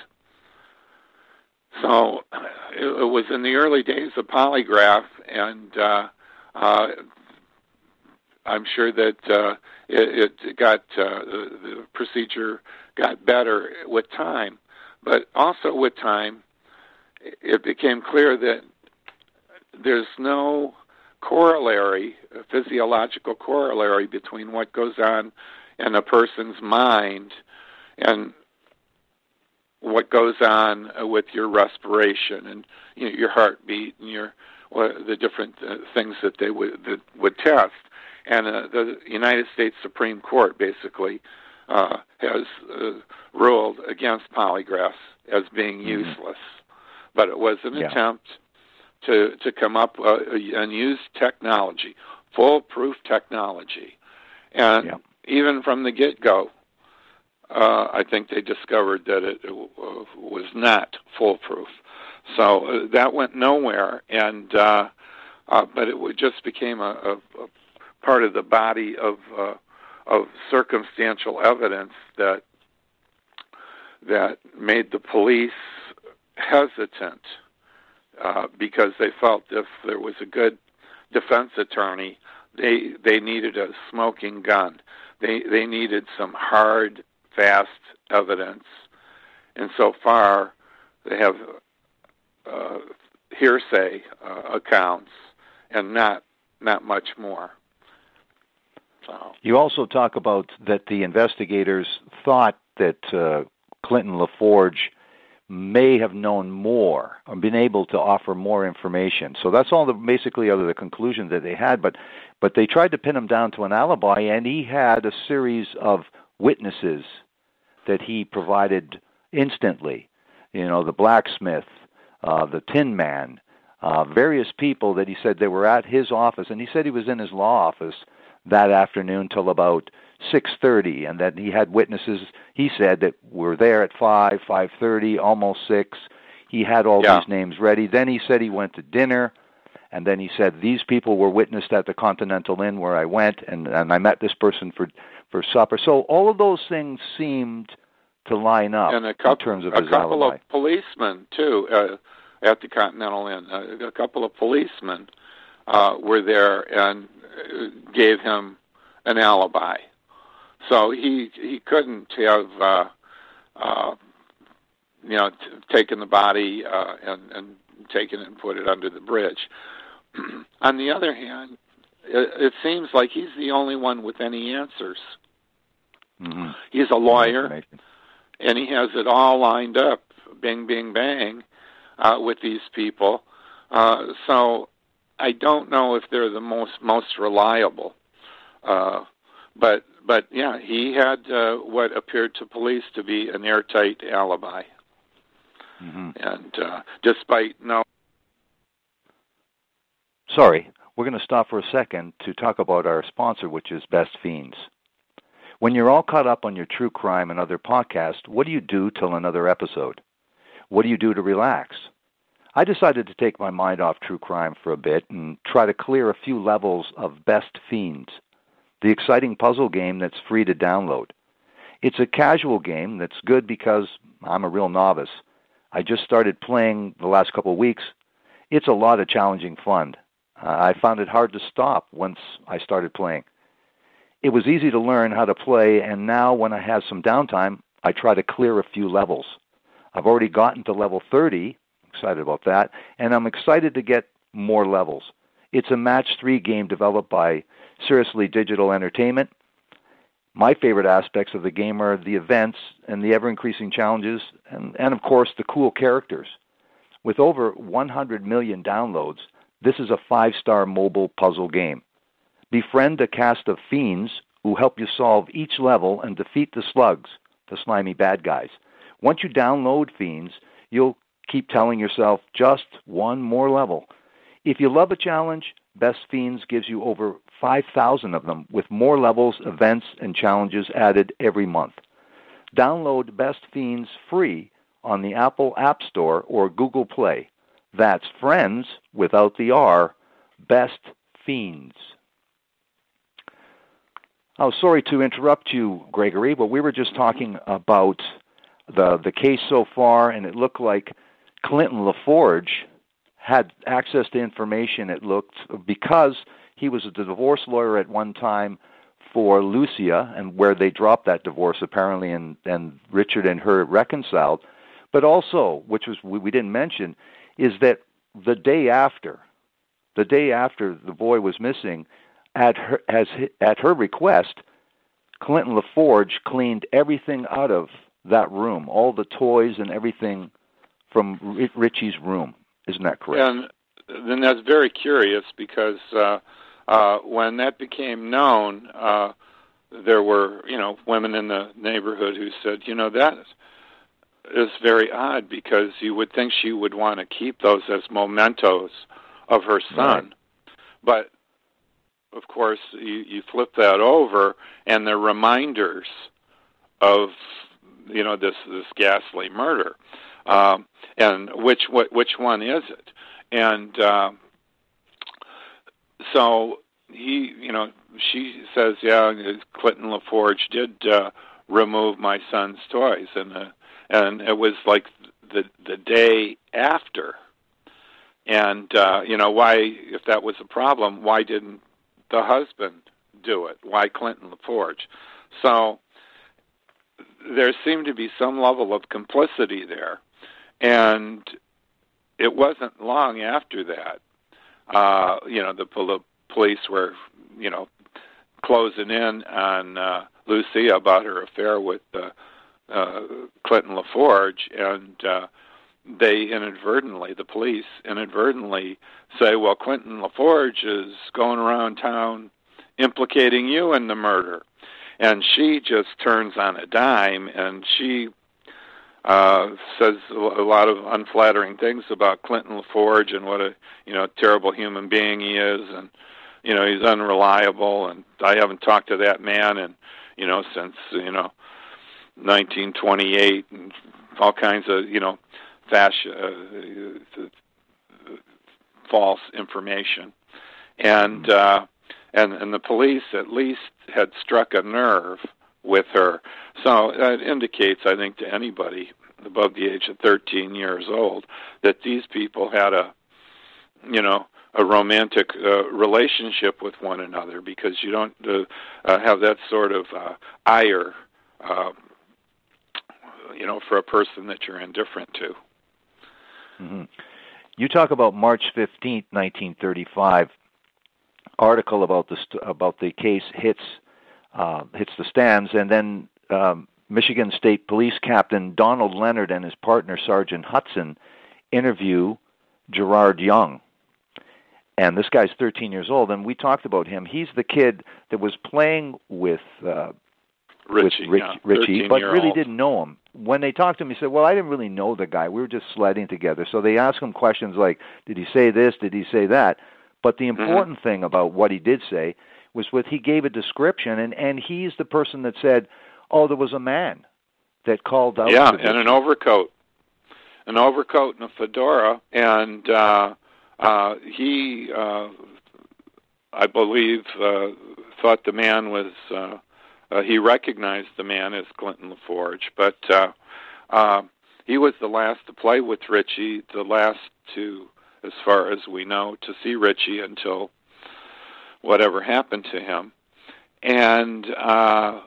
So it, it was in the early days of polygraph, and uh, uh, I'm sure that uh, it, it got uh, the, the procedure got better with time. But also with time, it became clear that there's no corollary, a physiological corollary between what goes on in a person's mind and what goes on with your respiration and, you know, your heartbeat and your well, the different uh, things that they would that would test. And uh, the United States Supreme Court basically uh, has uh, ruled against polygraphs as being mm-hmm. useless. But it was an yeah. attempt to to come up uh, and use technology, foolproof technology. And yeah. even from the get-go, uh, I think they discovered that it, it uh, was not foolproof. So uh, that went nowhere, and uh, uh, but it just became a, a, a part of the body of uh, of circumstantial evidence that that made the police hesitant uh, because they felt if there was a good defense attorney, they they needed a smoking gun. They they needed some hard, fast evidence, and so far they have uh, hearsay uh, accounts and not not much more. So.
You also talk about that the investigators thought that uh, Clinton LaForge may have known more or been able to offer more information. So that's all the basically other the conclusions that they had. But but they tried to pin him down to an alibi, and he had a series of witnesses that he provided instantly. You know, the blacksmith, uh, the Tin Man, uh, various people that he said they were at his office, and he said he was in his law office that afternoon till about six thirty, and that he had witnesses, he said, that were there at five, five thirty, almost six. He had all yeah. these names ready. Then he said he went to dinner, and then he said these people were witnessed at the Continental Inn where I went, and, and I met this person for for supper. So all of those things seemed to line up
and a couple,
in terms of
a
his
couple
alibi.
of policemen, too, uh, at the Continental Inn. Uh, a couple of policemen uh, were there and gave him an alibi. So he he couldn't have, uh, uh, you know, t- taken the body uh, and, and taken it and put it under the bridge. On the other hand, it, it seems like he's the only one with any answers.
Mm-hmm.
He's a lawyer, and he has it all lined up, bing, bing, bang, uh, with these people. Uh, so I don't know if they're the most most reliable. Uh, but but yeah, he had uh, what appeared to police to be an airtight alibi,
mm-hmm.
and uh, despite no.
Sorry, we're going to stop for a second to talk about our sponsor, which is Best Fiends. When you're all caught up on your true crime and other podcasts, what do you do till another episode? What do you do to relax? I decided to take my mind off true crime for a bit and try to clear a few levels of Best Fiends, the exciting puzzle game that's free to download. It's a casual game that's good because I'm a real novice. I just started playing the last couple of weeks. It's a lot of challenging fun. Uh, I found it hard to stop once I started playing. It was easy to learn how to play, and now when I have some downtime, I try to clear a few levels. I've already gotten to level thirty, excited about that, and I'm excited to get more levels. It's a match three game developed by Seriously Digital Entertainment. My favorite aspects of the game are the events and the ever-increasing challenges, and, and of course, the cool characters. With over one hundred million downloads, this is a five-star mobile puzzle game. Befriend a cast of fiends who help you solve each level and defeat the slugs, the slimy bad guys. Once you download Fiends, you'll keep telling yourself just one more level. If you love a challenge, Best Fiends gives you over five thousand of them with more levels, events, and challenges added every month. Download Best Fiends free on the Apple App Store or Google Play. That's Friends, without the R, Best Fiends. Oh, sorry to interrupt you, Gregory, but we were just talking about the the case so far, and it looked like Clinton LaForge had access to information, it looked, because he was a divorce lawyer at one time for Lucia, and where they dropped that divorce apparently, and, and Richard and her reconciled. But also, which was we, we didn't mention, is that the day after, the day after the boy was missing, at her, as at her request, Clinton LaForge cleaned everything out of that room, all the toys and everything from Richie's room. Isn't that correct?
And then that's very curious because uh, uh, when that became known, uh, there were, you know, women in the neighborhood who said, you know, that is very odd because you would think she would want to keep those as mementos of her son. Right. But, of course, you, you flip that over and they're reminders of, you know, this, this ghastly murder. Um, and which what, which one is it? And uh, so he, you know, she says, yeah, Clinton LaForge did uh, remove my son's toys, and uh, and it was like the the day after. And uh, you know, why, if that was a problem, why didn't the husband do it? Why Clinton LaForge? So there seemed to be some level of complicity there. And it wasn't long after that, uh, you know, the pol- police were, you know, closing in on uh, Lucia about her affair with uh, uh, Clinton LaForge, and uh, they inadvertently, the police inadvertently say, well, Clinton LaForge is going around town implicating you in the murder. And she just turns on a dime, and she Uh, says a lot of unflattering things about Clinton LaForge and what a, you know, terrible human being he is, and, you know, he's unreliable, and I haven't talked to that man, and, you know, since, you know, nineteen twenty-eight, and all kinds of, you know, fasc- uh, false information. And, uh, and, and the police at least had struck a nerve with her. So that indicates, I think, to anybody above the age of thirteen years old that these people had a, you know, a romantic uh, relationship with one another, because you don't uh, uh, have that sort of uh, ire, uh, you know, for a person that you're indifferent to.
Mm-hmm. You talk about March fifteenth, nineteen thirty-five, article about the st- about the case hits uh, hits the stands, and then um, Michigan State Police Captain Donald Leonard and his partner Sergeant Hudson interview Gerard Young. And this guy's thirteen years old, and we talked about him. He's the kid that was playing with uh,
Richie,
with Rich,
yeah,
Richie, but really
old.
didn't know him. When they talked to him, he said, well, I didn't really know the guy. We were just sledding together. So they asked him questions like, did he say this? Did he say that? But the important mm-hmm. thing about what he did say was with he gave a description, and, and he's the person that said, oh, there was a man that called out.
Yeah, and an overcoat. An overcoat and a fedora, and uh, uh, he, uh, I believe, uh, thought the man was, uh, uh, he recognized the man as Clinton LaForge, but uh, uh, he was the last to play with Richie, the last to, as far as we know, to see Richie until whatever happened to him. And uh,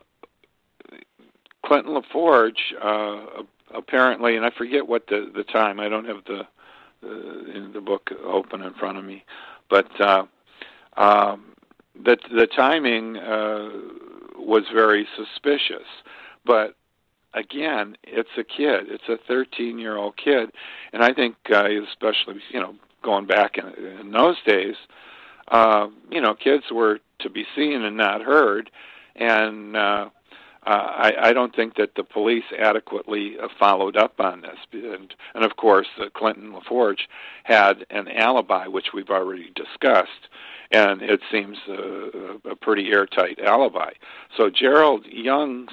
Clinton LaForge, uh, apparently, and I forget what the, the time, I don't have the, the, in the book open in front of me, but uh, um, the, the timing uh, was very suspicious. But again, it's a kid. It's a thirteen-year-old kid. And I think, uh, especially, you know, going back in, in those days, uh, you know, kids were to be seen and not heard. And uh, uh, I, I don't think that the police adequately uh, followed up on this. And, and of course, uh, Clinton LaForge had an alibi, which we've already discussed. And it seems uh, a pretty airtight alibi. So Gerald Young's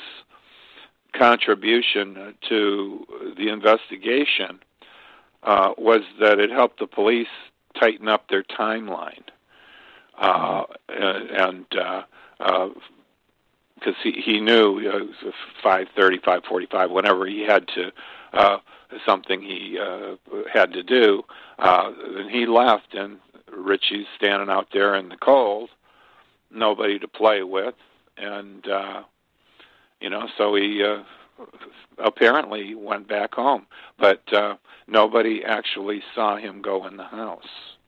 contribution to the investigation uh, was that it helped the police tighten up their timeline. Uh, and uh, uh, because he, he knew you know, it was five thirty, five forty-five, whenever he had to, uh, something he uh, had to do, uh, and he left, and Richie's standing out there in the cold, nobody to play with, and, uh, you know, so he uh, apparently went back home, but uh, nobody actually saw him go in the house.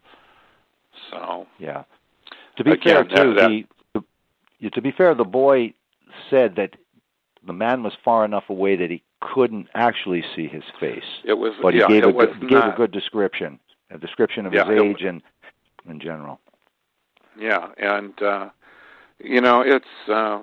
So,
yeah. To be
again,
fair, too,
that,
the, the, to be fair, the boy said that the man was far enough away that he couldn't actually see his face.
It was,
but he
yeah,
gave,
it
a,
was
good,
not,
gave a good description, a description of
yeah,
his age
was,
and in general.
Yeah, and uh, you know, it's uh,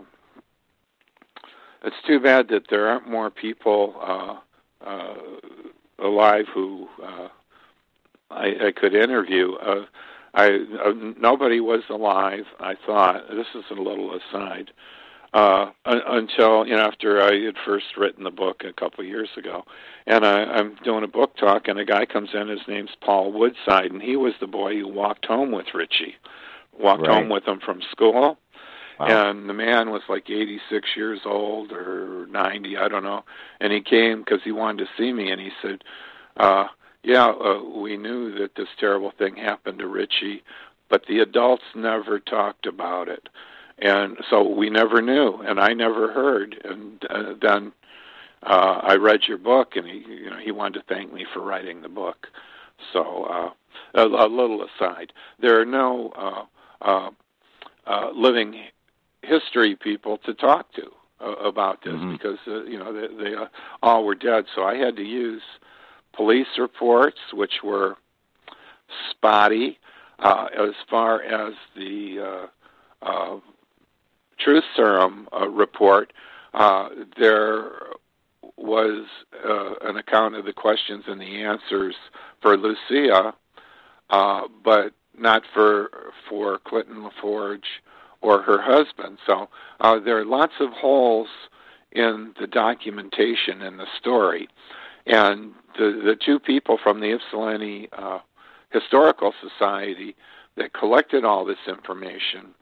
it's too bad that there aren't more people uh, uh, alive who uh, I, I could interview. Uh, I uh, nobody was alive. I thought, this is a little aside, uh, until you know after I had first written the book a couple of years ago, and I, I'm doing a book talk, and a guy comes in. His name's Paul Woodside, and he was the boy who walked home with Richie, walked
right.
home with him from school.
Wow.
And the man was like eighty-six years old or ninety, I don't know. And he came because he wanted to see me, and he said, uh, yeah, uh, we knew that this terrible thing happened to Richie, but the adults never talked about it. And so we never knew, and I never heard. And uh, then uh, I read your book, and he, you know, he wanted to thank me for writing the book. So uh, a, a little aside, there are no uh, uh, uh, living history people to talk to uh, about this mm-hmm. because uh, you know they, they uh, all were dead. So I had to use police reports, which were spotty, uh, as far as the uh, uh, truth serum uh, report. Uh, there was uh, an account of the questions and the answers for Lucia, uh, but not for for Clinton LaForge or her husband. So uh, there are lots of holes in the documentation in the story. And the, the two people from the Ypsilanti uh, Historical Society that collected all this information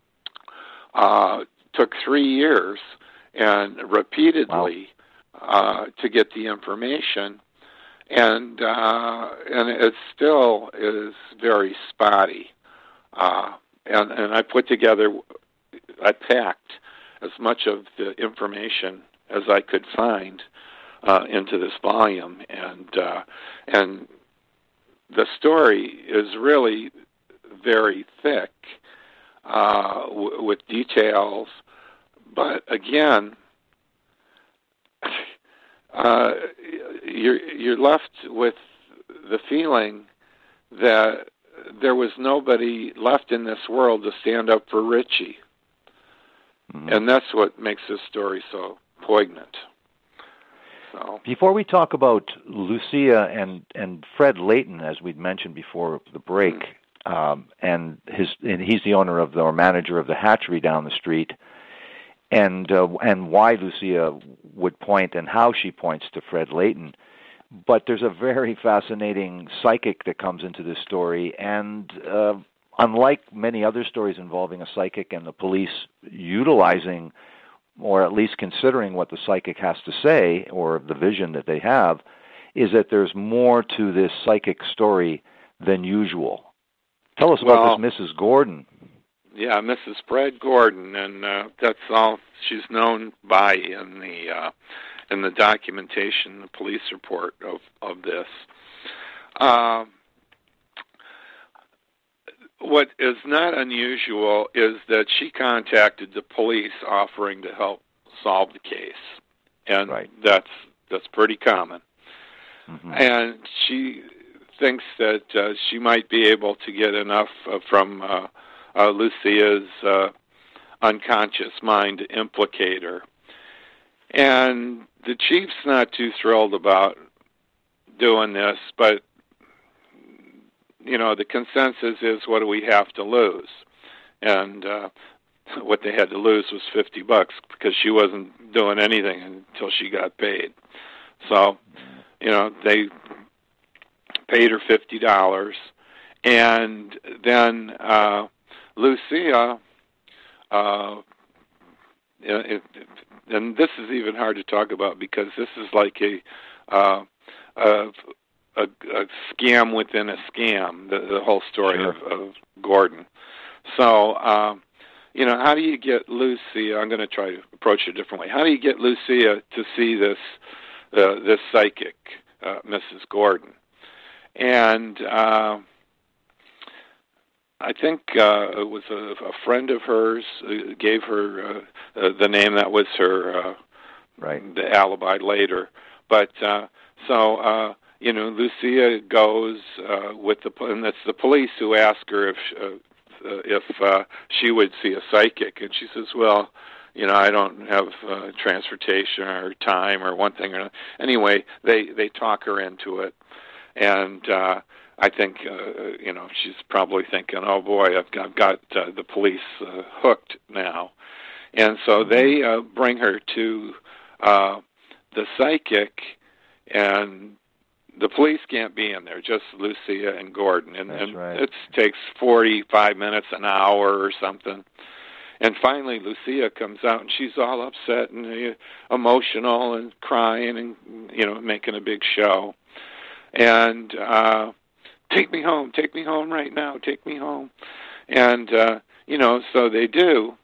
uh, took three years and repeatedly wow. uh, to get the information. And uh, and it still is very spotty. Uh, and, and I put together, I packed as much of the information as I could find uh, into this volume. And uh, and the story is really very thick uh, w- with details. But again, uh, you're you're left with the feeling that there was nobody left in this world to stand up for Richie. Mm-hmm. And that's what makes this story so poignant. So.
Before we talk about Lucia and, and Fred Layton, as we'd mentioned before the break, um, and his and he's the owner of the or manager of the hatchery down the street. And uh, and why Lucia would point and how she points to Fred Leighton. But there's a very fascinating psychic that comes into this story, and uh, unlike many other stories involving a psychic and the police utilizing or at least considering what the psychic has to say or the vision that they have, is that there's more to this psychic story than usual. Tell us about
well,
this Missus Gordon.
Yeah, Missus Fred Gordon, and uh, that's all she's known by in the uh, in the documentation, the police report of of this. Uh, what is not unusual is that she contacted the police offering to help solve the case, and
right.
that's that's pretty common.
Mm-hmm.
And she thinks that uh, she might be able to get enough uh, from Uh, Uh, Lucia's uh, unconscious mind to implicate her. And the chief's not too thrilled about doing this, but, you know, the consensus is, what do we have to lose? And uh, what they had to lose was fifty bucks, because she wasn't doing anything until she got paid. So, you know, they paid her fifty dollars, and then Uh, Lucia, uh, it, it, and this is even hard to talk about because this is like a uh, a, a, a scam within a scam, the, the whole story
sure.
of, of Gordon. So, uh, you know, how do you get Lucia, I'm going to try to approach it a different way, how do you get Lucia to see this, uh, this psychic, uh, Missus Gordon? And Uh, I think uh, it was a, a friend of hers who gave her uh, uh, the name that was her uh,
right.
the alibi later. But uh, so uh, you know, Lucia goes uh, with the and it's the police who ask her if uh, if uh, she would see a psychic, and she says, "Well, you know, I don't have uh, transportation or time or one thing or another." Anyway, they they talk her into it, and Uh, I think, uh, you know, she's probably thinking, oh, boy, I've got, I've got uh, the police uh, hooked now. And so they uh, bring her to uh, the psychic, and the police can't be in there, just Lucia and Gordon. And,
That's
and
right.
it takes forty-five minutes, an hour or something. And finally, Lucia comes out, and she's all upset and uh, emotional and crying and, you know, making a big show. And uh take me home, take me home right now, take me home. And, uh, you know, so they do.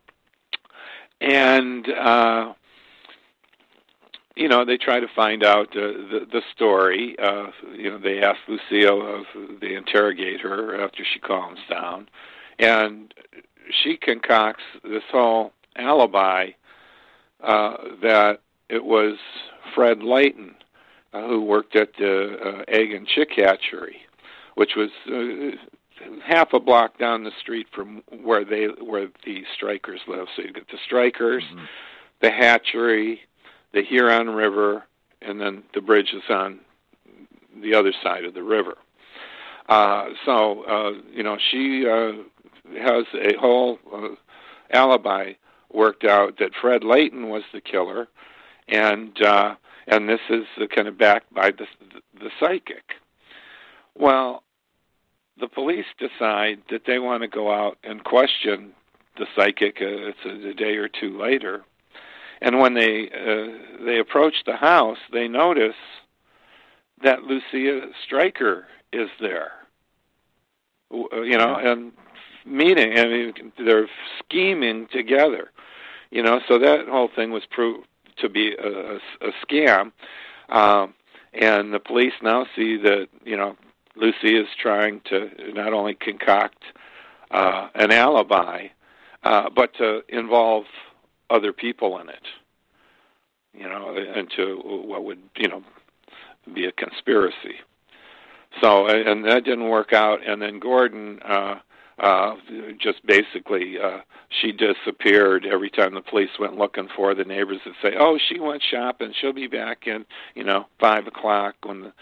And, uh, you know, they try to find out uh, the, the story. Uh, you know, they ask Lucille, uh, they interrogate her after she calms down. And she concocts this whole alibi uh, that it was Fred Leighton, uh, who worked at the uh, egg and chick hatchery, which was uh, half a block down the street from where they where the strikers live. So you get the strikers, mm-hmm. the hatchery, the Huron River, and then the bridge is on the other side of the river. Uh, so, uh, you know, she uh, has a whole uh, alibi worked out that Fred Leighton was the killer, and uh, and this is uh, kind of backed by the, the, the psychic. Well, the police decide that they want to go out and question the psychic. Uh, it's a, a day or two later, and when they uh, they approach the house, they notice that Lucia Stryker is there. You know, and meeting. I mean, they're scheming together. You know, so that whole thing was proved to be a, a, a scam. Um, and the police now see that, you know, Lucy is trying to not only concoct uh, an alibi, uh, but to involve other people in it, you know, into what would, you know, be a conspiracy. So, and that didn't work out, and then Gordon uh, uh, just basically, uh, she disappeared. Every time the police went looking for her, the neighbors would say, oh, she went shopping, she'll be back in, you know, five o'clock when the,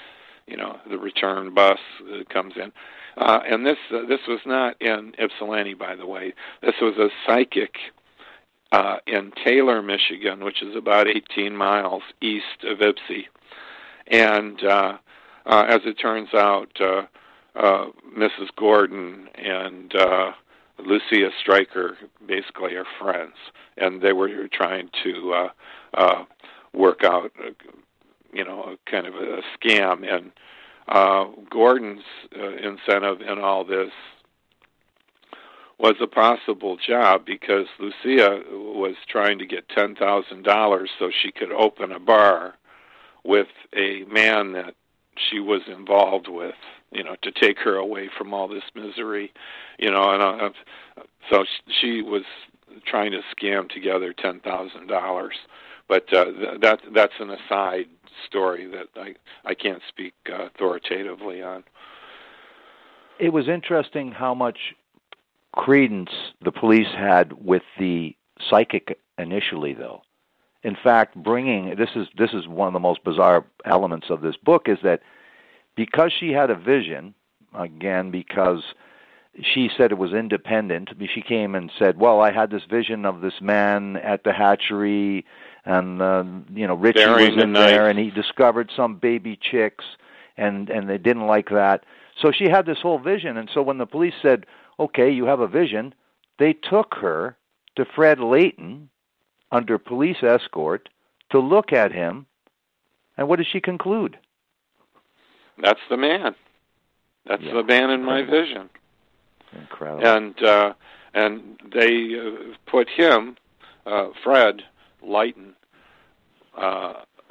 you know, the return bus uh, comes in. Uh, and this uh, this was not in Ypsilanti, by the way. This was a psychic uh, in Taylor, Michigan, which is about eighteen miles east of Ypsi. And uh, uh, as it turns out, uh, uh, Missus Gordon and uh, Lucia Stryker basically are friends, and they were trying to uh, uh, work out, uh, you know, a kind of a scam. And uh, Gordon's uh, incentive in all this was a possible job because Lucia was trying to get ten thousand dollars so she could open a bar with a man that she was involved with, you know, to take her away from all this misery, you know, and uh, so she was trying to scam together ten thousand dollars. But uh, th- that that's an aside story that I, I can't speak uh, authoritatively on.
It was interesting how much credence the police had with the psychic initially, though. In fact, bringing this is this is one of the most bizarre elements of this book is that because she had a vision, again, because she said it was independent, she came and said, well, I had this vision of this man at the hatchery, and, uh, you know, Richie
Burying
was
the
in
knife.
there, and he discovered some baby chicks, and, and they didn't like that. So she had this whole vision, and so when the police said, okay, you have a vision, they took her to Fred Layton under police escort to look at him, and what did she conclude?
That's the man. That's
Yeah.
the man in my
Incredible.
vision.
Incredible.
And uh, and they uh, put him, uh, Fred Layton, uh,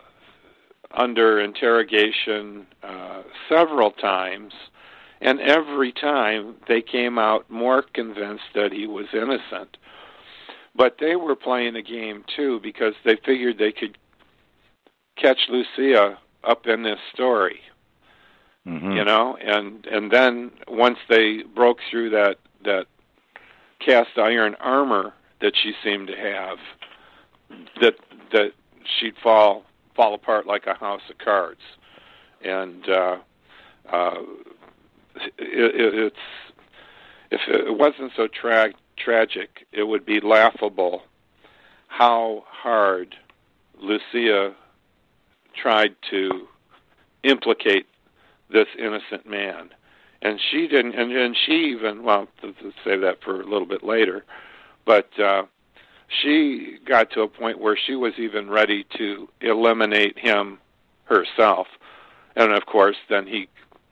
under interrogation uh, several times, and every time they came out more convinced that he was innocent. But they were playing a game too because they figured they could catch Lucia up in this story.
Mm-hmm.
You know, and and then once they broke through that that cast iron armor that she seemed to have, that that she'd fall fall apart like a house of cards, and uh, uh, it, it, it's if it wasn't so tra- tragic, it would be laughable how hard Lucia tried to implicate this innocent man, and she didn't, and, and she even, well, to, to save that for a little bit later, but uh, she got to a point where she was even ready to eliminate him herself, and of course, then he,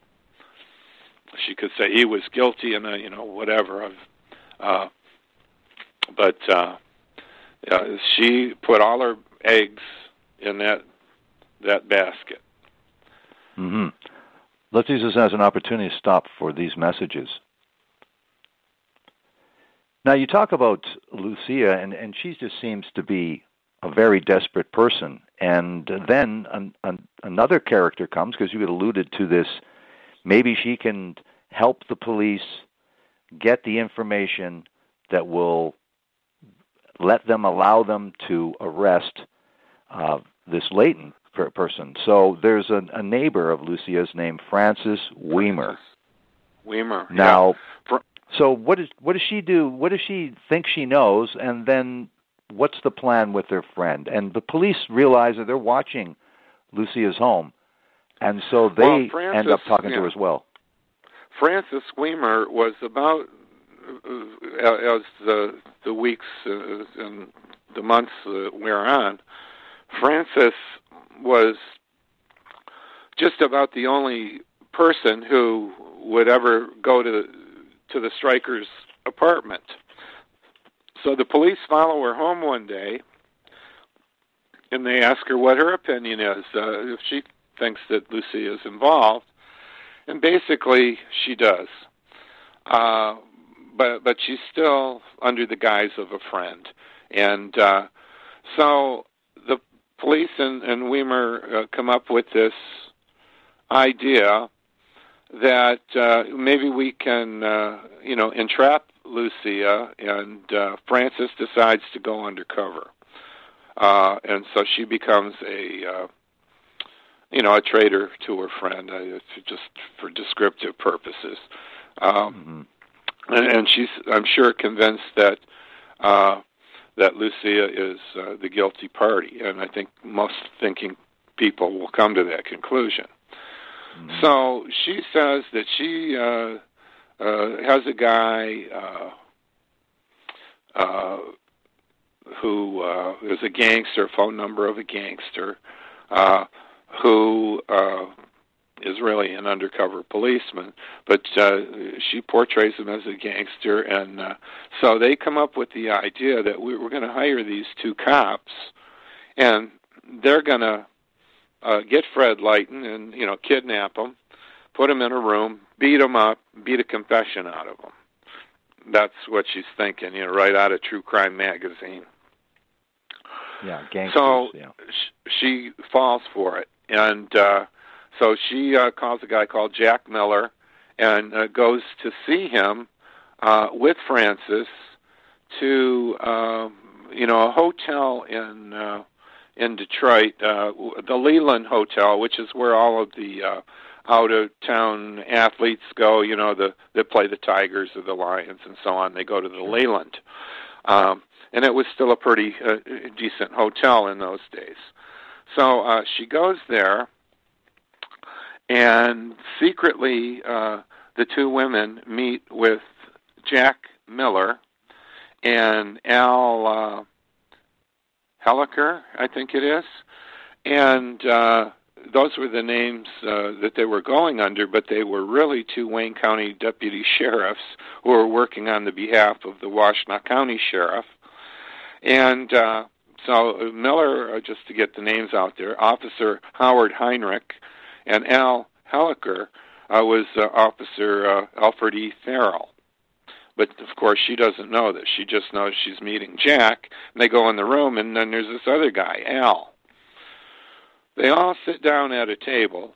she could say he was guilty, and uh, you know, whatever. Of, uh, but uh, uh, she put all her eggs in that that basket.
Mm-hmm. Let's use this as an opportunity to stop for these messages. Now, you talk about Lucia, and, and she just seems to be a very desperate person. And then an, an, another character comes, because you had alluded to this, maybe she can help the police get the information that will let them, allow them to arrest uh, this Layton per person. So there's a, a neighbor of Lucia's named Frances Weimer.
Weimer.
Now,
yeah. For,
so what is what does she do? What does she think she knows? And then what's the plan with her friend? And the police realize that they're watching Lucia's home, and so they
well, Frances,
end up talking
yeah.
to her as well.
Frances Weimer was about, uh, as the the weeks uh, and the months uh, wear on, Frances was just about the only person who would ever go to to the Strykers' apartment. So the police follow her home one day, and they ask her what her opinion is, uh, if she thinks that Lucia is involved, and basically she does. Uh, but but she's still under the guise of a friend, and uh, so the police and, and Weimer uh, come up with this idea that uh, maybe we can, uh, you know, entrap Lucia, and uh, Frances decides to go undercover. Uh, and so she becomes a, uh, you know, a traitor to her friend, uh, just for descriptive purposes. Um, mm-hmm. and, and she's, I'm sure, convinced that uh, that Lucia is uh, the guilty party, and I think most thinking people will come to that conclusion. Mm-hmm. So she says that she uh, uh, has a guy uh, uh, who uh, is a gangster, phone number of a gangster, uh, who uh, is really an undercover policeman, but uh, she portrays him as a gangster, and uh, so they come up with the idea that we, we're going to hire these two cops, and they're going to uh, get Fred Leighton and, you know, kidnap him, put him in a room, beat him up, beat a confession out of him. That's what she's thinking, you know, right out of True Crime Magazine.
Yeah, gangsters.
So
yeah.
sh- she falls for it, and uh, so she uh, calls a guy called Jack Miller and uh, goes to see him uh, with Francis to, uh, you know, a hotel in uh, in Detroit, uh, the Leland Hotel, which is where all of the uh, out-of-town athletes go. You know, the they play the Tigers or the Lions and so on. They go to the Leland. Um, And it was still a pretty uh, decent hotel in those days. So uh, she goes there, and secretly uh, the two women meet with Jack Miller and Al uh, Helliker, I think it is. And uh, those were the names uh, that they were going under, but they were really two Wayne County deputy sheriffs who were working on the behalf of the Washtenaw County Sheriff. And uh, so Miller, uh, just to get the names out there, Officer Howard Heinrich, and Al Helliker uh, was uh, Officer uh, Alfred E. Farrell. But, of course, she doesn't know this. She just knows she's meeting Jack, and they go in the room, and then there's this other guy, Al. They all sit down at a table,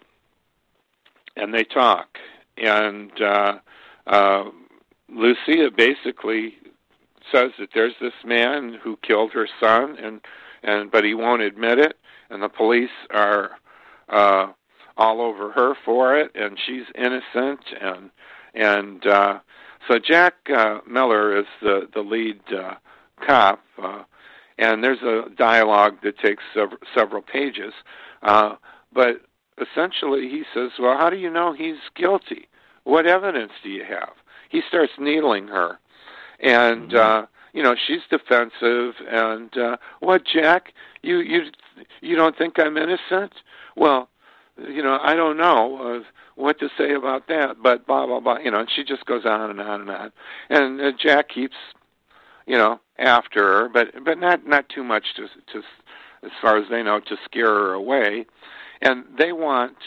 and they talk. And uh, uh, Lucia basically says that there's this man who killed her son, and and but he won't admit it, and the police are uh, all over her for it, and she's innocent, and and uh, so Jack uh, Miller is the the lead uh, cop, uh, and there's a dialogue that takes several, several pages, uh, but essentially he says, well, how do you know he's guilty? What evidence do you have? He starts needling her. And, uh, you know, she's defensive, and, uh, what, Jack, you, you, you don't think I'm innocent? Well, you know, I don't know uh, what to say about that, but blah, blah, blah, you know, and she just goes on and on and on. And uh, Jack keeps, you know, after her, but, but not, not too much to, to, as far as they know, to scare her away. And they want,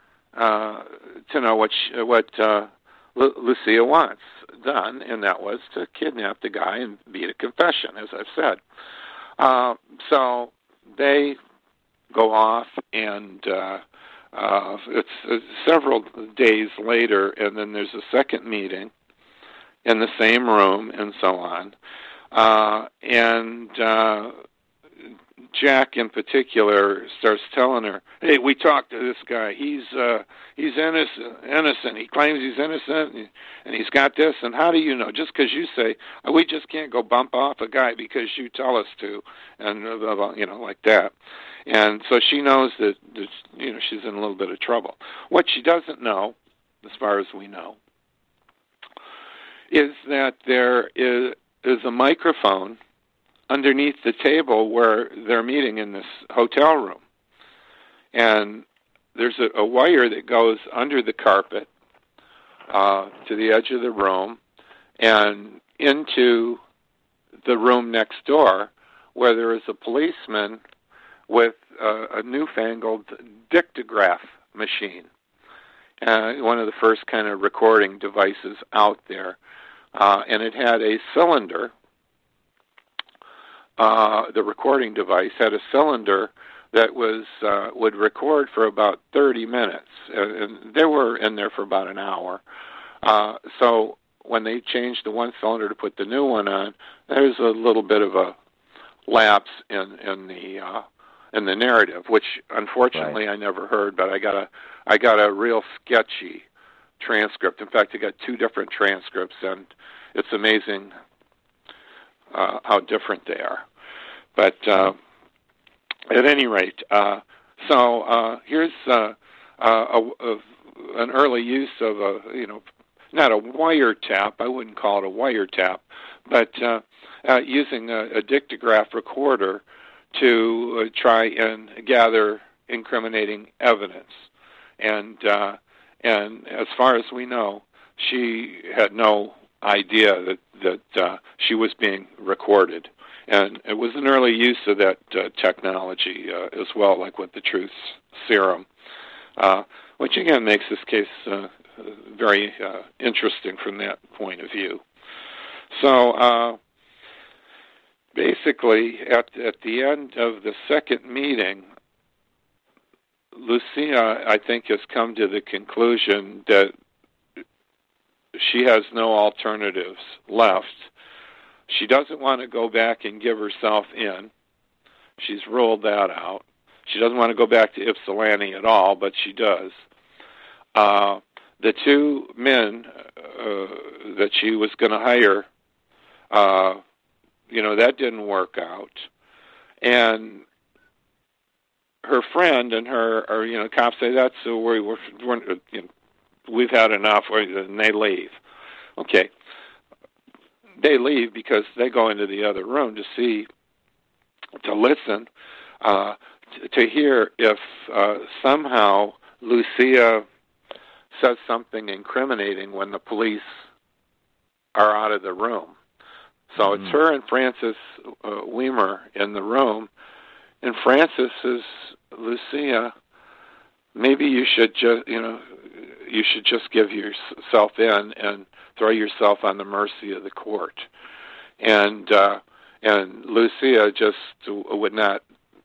uh, to know what, she, what, uh, Lu- Lucia wants done, and that was to kidnap the guy and beat a confession, as I've said. Uh, so they go off, and uh, uh, it's uh, several days later, and then there's a second meeting in the same room, and so on. Uh, and uh, Jack, in particular, starts telling her, "Hey, we talked to this guy. He's uh, he's innocent. Innocent. He claims he's innocent, and, and he's got this. And how do you know? Just because you say oh, we just can't go bump off a guy because you tell us to, and blah, blah, you know, like that." And so she knows that, that you know she's in a little bit of trouble. What she doesn't know, as far as we know, is that there is is a microphone underneath the table where they're meeting in this hotel room. And there's a, a wire that goes under the carpet uh, to the edge of the room and into the room next door where there is a policeman with uh, a newfangled dictograph machine, uh, one of the first kind of recording devices out there. Uh, and it had a cylinder. Uh, the recording device had a cylinder that was uh, would record for about thirty minutes, and they were in there for about an hour. Uh, so when they changed the one cylinder to put the new one on, there's a little bit of a lapse in in the uh, in the narrative, which unfortunately
right.
I never heard. But I got a I got a real sketchy transcript. In fact, I got two different transcripts, and it's amazing uh, how different they are. But uh, at any rate, uh, so uh, here's uh, uh, a, a, an early use of a, you know, not a wiretap, I wouldn't call it a wiretap, but uh, uh, using a, a dictograph recorder to uh, try and gather incriminating evidence. And uh, and as far as we know, she had no idea that, that uh, she was being recorded. And it was an early use of that uh, technology uh, as well, like with the truth serum, uh, which again makes this case uh, very uh, interesting from that point of view. So uh, basically, at at the end of the second meeting, Lucia, I think, has come to the conclusion that she has no alternatives left. She doesn't want to go back and give herself in. She's ruled that out. She doesn't want to go back to Ypsilanti at all, but she does. Uh, the two men uh, that she was going to hire, uh, you know, that didn't work out. And her friend and her, or, you know, cops say, that's, uh, we're, we're, we're, you know, we've had enough, and they leave. Okay. They leave because they go into the other room to see, to listen, uh, t- to hear if uh, somehow Lucia says something incriminating when the police are out of the room. So mm-hmm. it's her and Francis uh, Weimer in the room, and Francis says, Lucia, maybe you should just, you know, you should just give yourself in and throw yourself on the mercy of the court. And uh, and Lucia just would not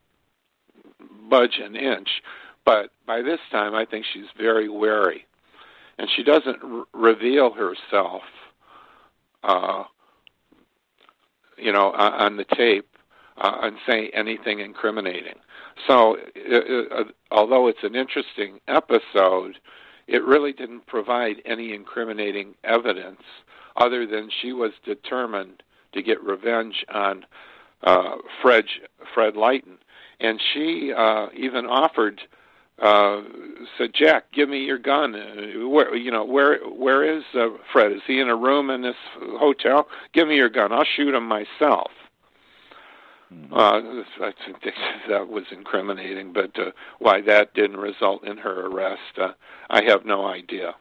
budge an inch. But by this time, I think she's very wary. And she doesn't r- reveal herself, uh, you know, on the tape uh, and say anything incriminating. So it, it, although it's an interesting episode, it really didn't provide any incriminating evidence other than she was determined to get revenge on uh, Fred Fred Leighton. And she uh, even offered, uh, said, Jack, give me your gun. Uh, where, you know, where where is uh, Fred? Is he in a room in this hotel? Give me your gun. I'll shoot him myself. Uh, I think that was incriminating, but uh, why that didn't result in her arrest, uh, I have no idea.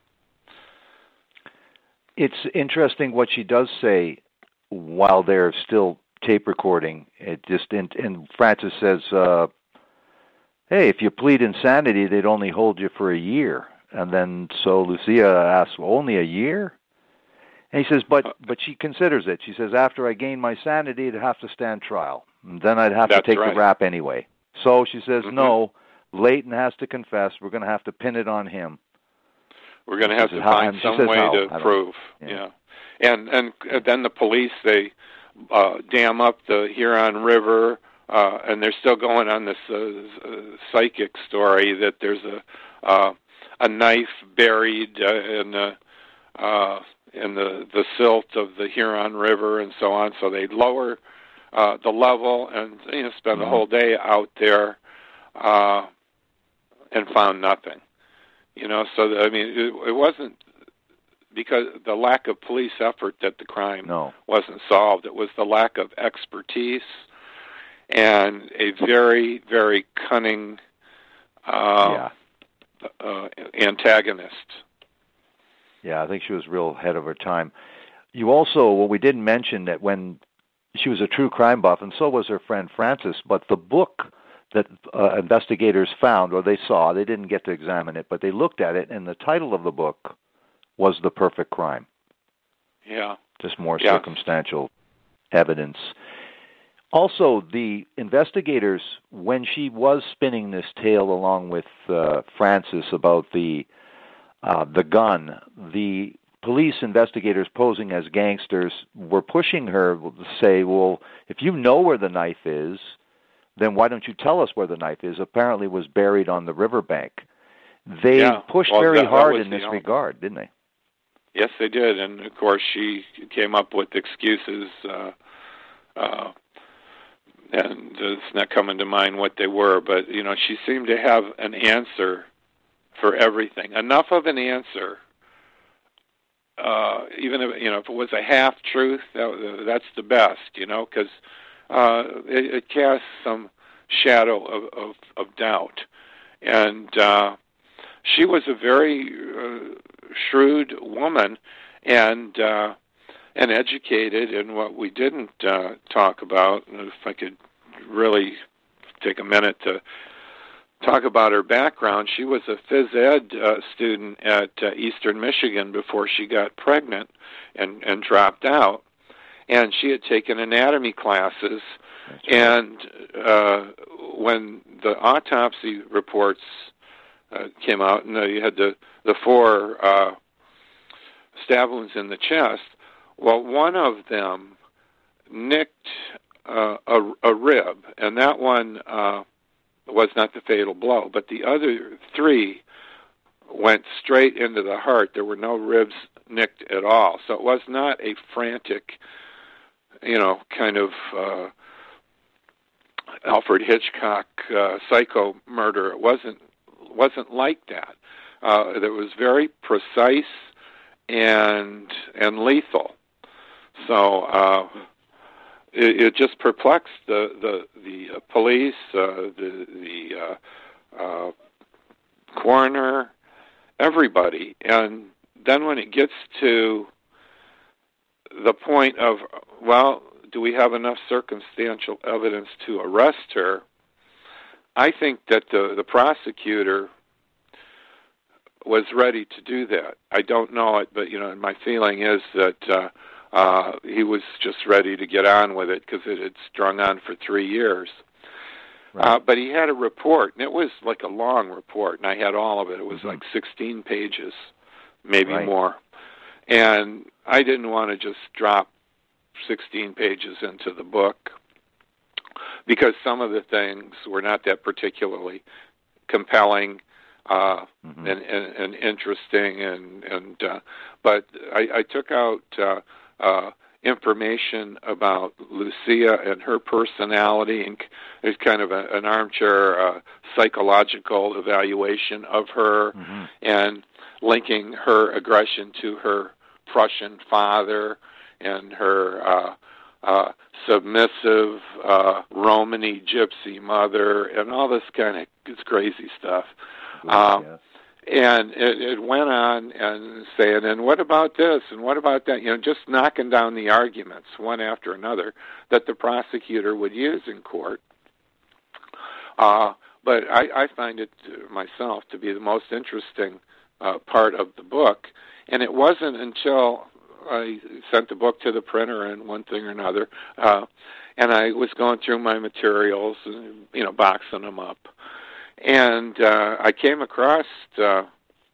It's interesting what she does say while they're still tape recording. It just and, and Francis says, uh, "Hey, if you plead insanity, they'd only hold you for a year." And then so Lucia asks, well, "Only a year?" And he says, "But but she considers it. She says, after I gain my sanity, I'd have to stand trial. And then I'd have
That's
to take
right.
the rap anyway." So she says,
mm-hmm.
"No, Leighton has to confess. We're going to have to pin it on him.
We're going to have
She
to
says,
find
how?
some way
how?
to prove."
Yeah.
yeah, and and then the police, they uh, dam up the Huron River, uh, and they're still going on this uh, uh, psychic story that there's a uh, a knife buried uh, in the uh, in the the silt of the Huron River and so on. So they lower uh, the level and, you know, spend
mm-hmm.
the whole day out there uh, and found nothing. You know, so the, I mean, it, it wasn't because the lack of police effort that the crime
no.
wasn't solved. It was the lack of expertise and a very, very cunning uh,
yeah.
uh, antagonist.
Yeah, I think she was real ahead of her time. You also, well, we didn't mention that when she was a true crime buff, and so was her friend Frances, but the book that uh, investigators found, or they saw, they didn't get to examine it, but they looked at it, and the title of the book was The Perfect Crime.
Yeah.
Just more
yeah.
circumstantial evidence. Also, the investigators, when she was spinning this tale along with uh, Frances about the uh, the gun, the police investigators posing as gangsters were pushing her to say, well, if you know where the knife is, then why don't you tell us where the knife is? Apparently it was buried on the riverbank. They
yeah.
pushed
well,
very
that,
hard
that
in this
only...
regard, didn't they?
Yes, they did, and of course she came up with excuses, uh, uh, and it's not coming to mind what they were, but, you know, she seemed to have an answer for everything. Enough of an answer, uh, even if, you know, if it was a half-truth, that, that's the best, you know, because uh, it, it casts some shadow of, of, of doubt. And uh, she was a very uh, shrewd woman and uh, and educated. And what we didn't uh, talk about, if I could really take a minute to talk about her background, she was a phys ed uh, student at uh, Eastern Michigan before she got pregnant and, and dropped out. And she had taken anatomy classes. Right. And uh, when the autopsy reports uh, came out, and uh, you had the, the four uh, stab wounds in the chest, well, one of them nicked uh, a, a rib, and that one uh, was not the fatal blow, but the other three went straight into the heart. There were no ribs nicked at all. So it was not a frantic, you know, kind of uh, Alfred Hitchcock uh, psycho murder. It wasn't wasn't like that. Uh, it was very precise and and lethal. So uh, it, it just perplexed the the the uh, police, uh, the the uh, uh, coroner, everybody. And then when it gets to the point of, well, do we have enough circumstantial evidence to arrest her? I think that the, the prosecutor was ready to do that. I don't know it, but, you know, my feeling is that uh, uh, he was just ready to get on with it because it had strung on for three years. Right. Uh, but he had a report, and it was like a long report, and I had all of it. It was mm-hmm. like sixteen pages, maybe right. more. And I didn't want to just drop sixteen pages into the book because some of the things were not that particularly compelling uh, mm-hmm. and, and, and interesting. And, and uh, but I, I took out uh, uh, information about Lucia and her personality, and there's kind of a, an armchair uh, psychological evaluation of her, mm-hmm. and linking her aggression to her Prussian father and her uh, uh, submissive uh, Romany gypsy mother and all this kind of this crazy stuff. Uh, yeah. And it, it went on and saying, and what about this, and what about that? You know, just knocking down the arguments one after another that the prosecutor would use in court. Uh, but I, I find it uh, myself to be the most interesting uh, part of the book. And it wasn't until I sent the book to the printer and one thing or another, uh, and I was going through my materials, and, you know, boxing them up. And uh, I came across uh,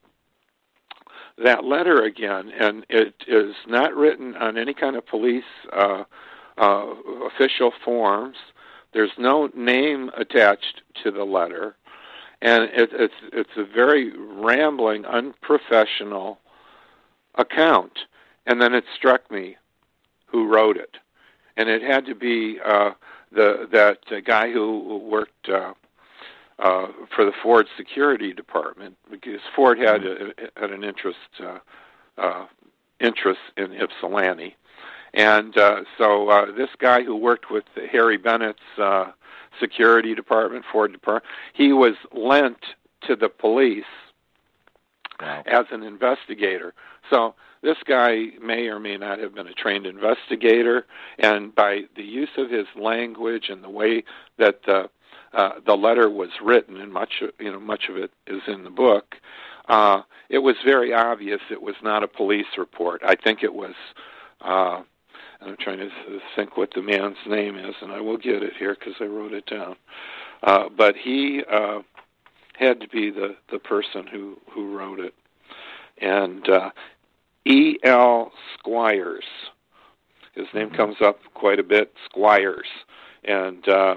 that letter again, and it is not written on any kind of police uh, uh, official forms. There's no name attached to the letter, and it, it's it's a very rambling, unprofessional account. And then it struck me who wrote it, and it had to be uh, the that uh, guy who worked Uh, Uh, for the Ford security department, because Ford had a, had an interest uh, uh, interest in Ypsilanti, and uh, so uh, this guy who worked with Harry Bennett's uh, security department, Ford department, he was lent to the police wow. as an investigator. So this guy may or may not have been a trained investigator, and by the use of his language and the way that the Uh, the letter was written, and much, you know, much of it is in the book. Uh, it was very obvious it was not a police report. I think it was. Uh, I'm trying to think what the man's name is, and I will get it here because I wrote it down. Uh, but he uh, had to be the, the person who, who wrote it, and uh, E L Squires. His name comes up quite a bit, Squires, and. Uh,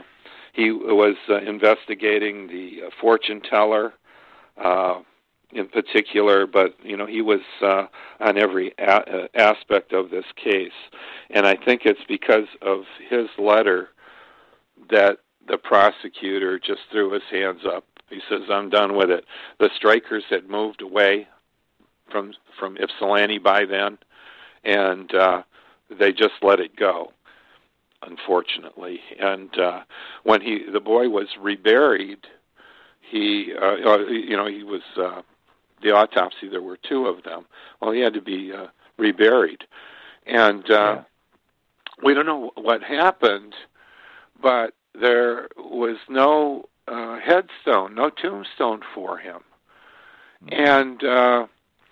he was uh, investigating the uh, fortune teller uh, in particular, but you know he was uh, on every a- aspect of this case, and I think it's because of his letter that the prosecutor just threw his hands up. He says, "I'm done with it." The strikers had moved away from from Ypsilanti by then, and uh, they just let it go, unfortunately. And uh, when he the boy was reburied, he uh, you know he was uh, the autopsy. There were two of them. Well, he had to be uh, reburied, and uh, yeah. we don't know what happened, but there was no uh, headstone, no tombstone for him, mm-hmm. and. Uh,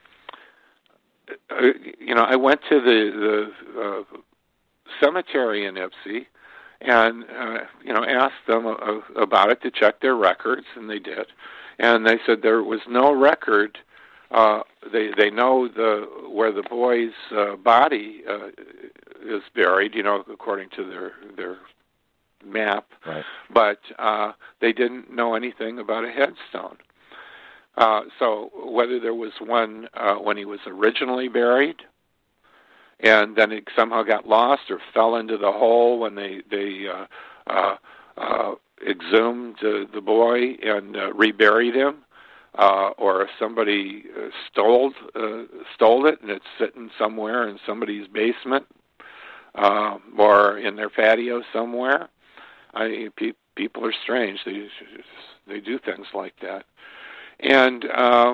Uh, you know, I went to the the uh, cemetery in Ypsi, and uh, you know, asked them uh, about it to check their records, and they did, and they said there was no record. Uh, they they know the where the boy's uh, body uh, is buried, you know, according to their their map,
right.
but uh, they didn't know anything about a headstone. Uh, so whether there was one uh, when he was originally buried, and then it somehow got lost or fell into the hole when they they uh, uh, uh, exhumed uh, the boy and uh, reburied him, uh, or if somebody uh, stole uh, stole it and it's sitting somewhere in somebody's basement uh, or in their patio somewhere. I pe- people are strange. They they do things like that. And uh,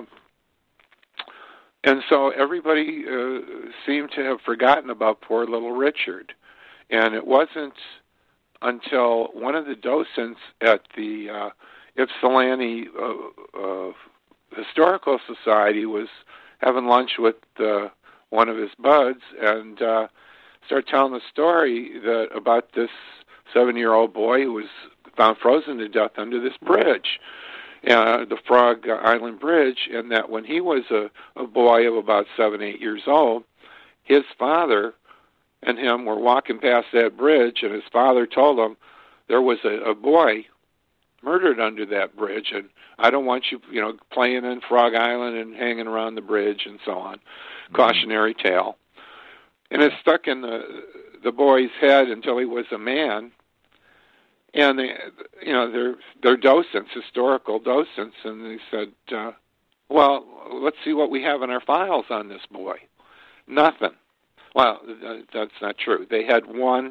and so everybody uh, seemed to have forgotten about poor little Richard. And it wasn't until one of the docents at the uh, Ypsilanti uh, uh, Historical Society was having lunch with uh, one of his buds and uh, started telling the story that about this seven-year-old boy who was found frozen to death under this bridge. Uh, the Frog Island Bridge, and that when he was a, a boy of about seven, eight years old, his father and him were walking past that bridge, and his father told him there was a, a boy murdered under that bridge, and I don't want you, you know, playing in Frog Island and hanging around the bridge and so on. Mm-hmm. Cautionary tale. And it stuck in the the boy's head until he was a man. And they, you know, they're they're docents, historical docents, and they said, uh, "Well, let's see what we have in our files on this boy." Nothing. Well, that's not true. They had one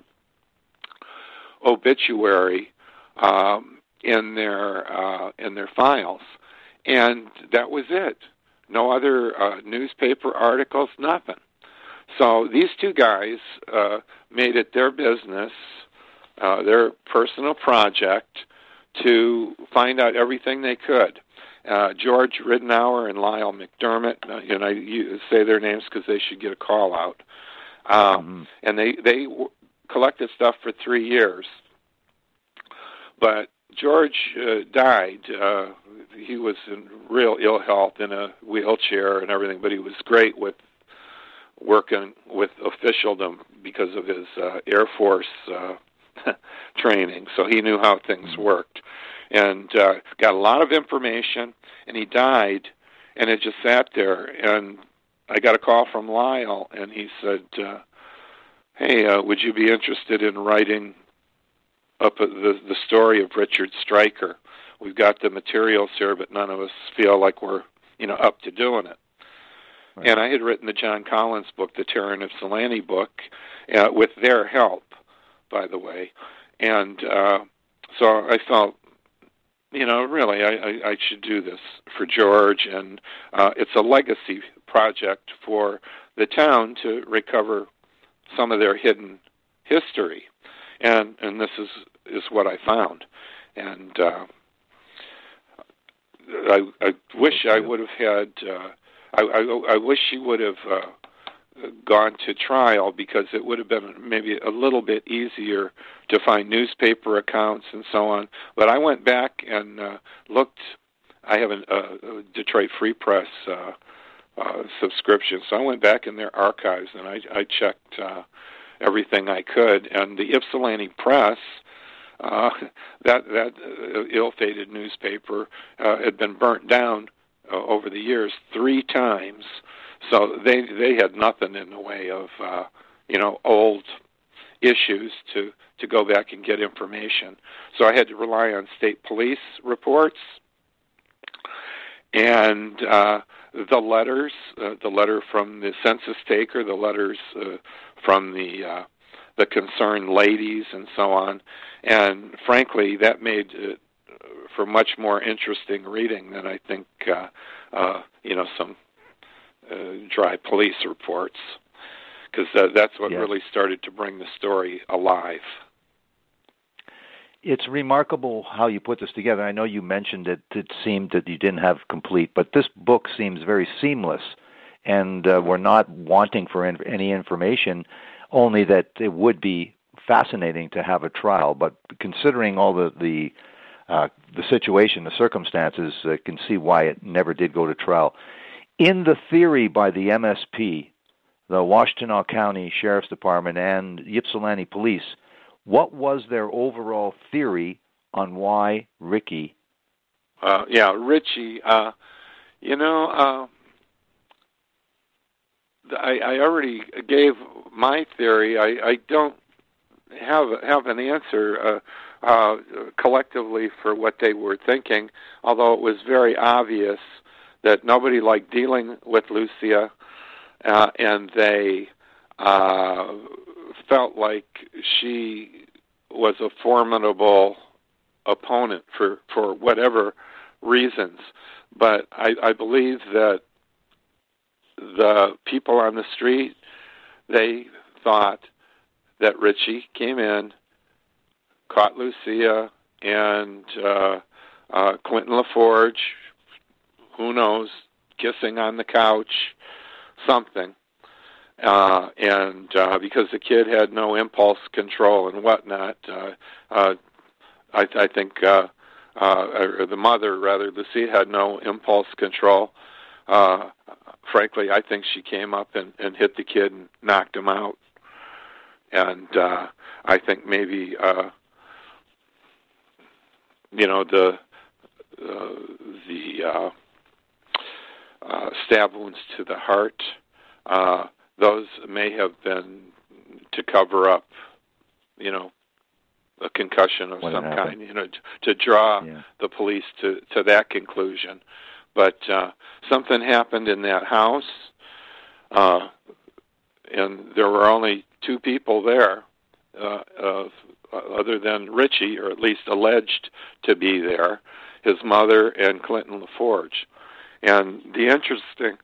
obituary um, in their uh, in their files, and that was it. No other uh, newspaper articles, nothing. So these two guys uh, made it their business. Uh, their personal project to find out everything they could. Uh, George Ridenour and Lyle McDermott, uh, and I you say their names because they should get a call out. Um, mm-hmm. And they, they w- collected stuff for three years. But George uh, died. Uh, he was in real ill health, in a wheelchair and everything, but he was great with working with officialdom because of his uh, Air Force uh training, so he knew how things worked, and uh, got a lot of information, and he died, and it just sat there, and I got a call from Lyle, and he said, uh, hey, uh, would you be interested in writing up the, the story of Richard Stryker? We've got the materials here, but none of us feel like we're, you know, up to doing it. Right. And I had written the John Collins book, the Terran Ypsilanti book, uh, with their help, by the way, and uh, so I felt, you know, really, I, I, I should do this for George, and uh, it's a legacy project for the town to recover some of their hidden history, and and this is is what I found, and uh, I I wish I would have had, uh, I, I I wish she would have. Uh, gone to trial, because it would have been maybe a little bit easier to find newspaper accounts and so on. But I went back and uh, looked. I have a, a Detroit Free Press uh, uh, subscription, so I went back in their archives and I, I checked uh, everything I could. And the Ypsilanti Press uh, that that uh, ill-fated newspaper uh, had been burnt down uh, over the years three times. So they they had nothing in the way of uh, you know old issues to to go back and get information. So I had to rely on state police reports and uh, the letters, uh, the letter from the census taker, the letters uh, from the uh, the concerned ladies, and so on. And frankly, that made it for much more interesting reading than I think uh, uh, you know some uh, dry police reports, because uh, that's what
yeah.
really started to bring the story alive.
It's remarkable how you put this together. I know you mentioned that it seemed that you didn't have complete, but this book seems very seamless, and uh, we're not wanting for in- any information, only that it would be fascinating to have a trial. But considering all the the, uh, the situation, the circumstances, I uh, can see why it never did go to trial. In the theory by the M S P, the Washtenaw County Sheriff's Department, and Ypsilanti Police, what was their overall theory on why Ricky?
Uh, yeah, Richie. Uh, you know, uh, I, I already gave my theory. I, I don't have have an answer uh, uh, collectively for what they were thinking. Although it was very obvious that nobody liked dealing with Lucia, uh, and they uh, felt like she was a formidable opponent for, for whatever reasons. But I, I believe that the people on the street, they thought that Richie came in, caught Lucia and uh, uh, Quentin LaForge, who knows, kissing on the couch, something. Uh, and uh, because the kid had no impulse control and whatnot, uh, uh, I, I think, uh, uh, or the mother, rather, Lucia had no impulse control. Uh, frankly, I think she came up and, and hit the kid and knocked him out. And uh, I think maybe, uh, you know, the uh, the uh, uh, stab wounds to the heart, uh, those may have been to cover up, you know, a concussion of
what
some kind, you know, to, to draw yeah. the police to, to that conclusion. But uh, something happened in that house, uh, and there were only two people there, uh, uh, other than Richie, or at least alleged to be there, his mother and Clinton LaForge. And the interesting,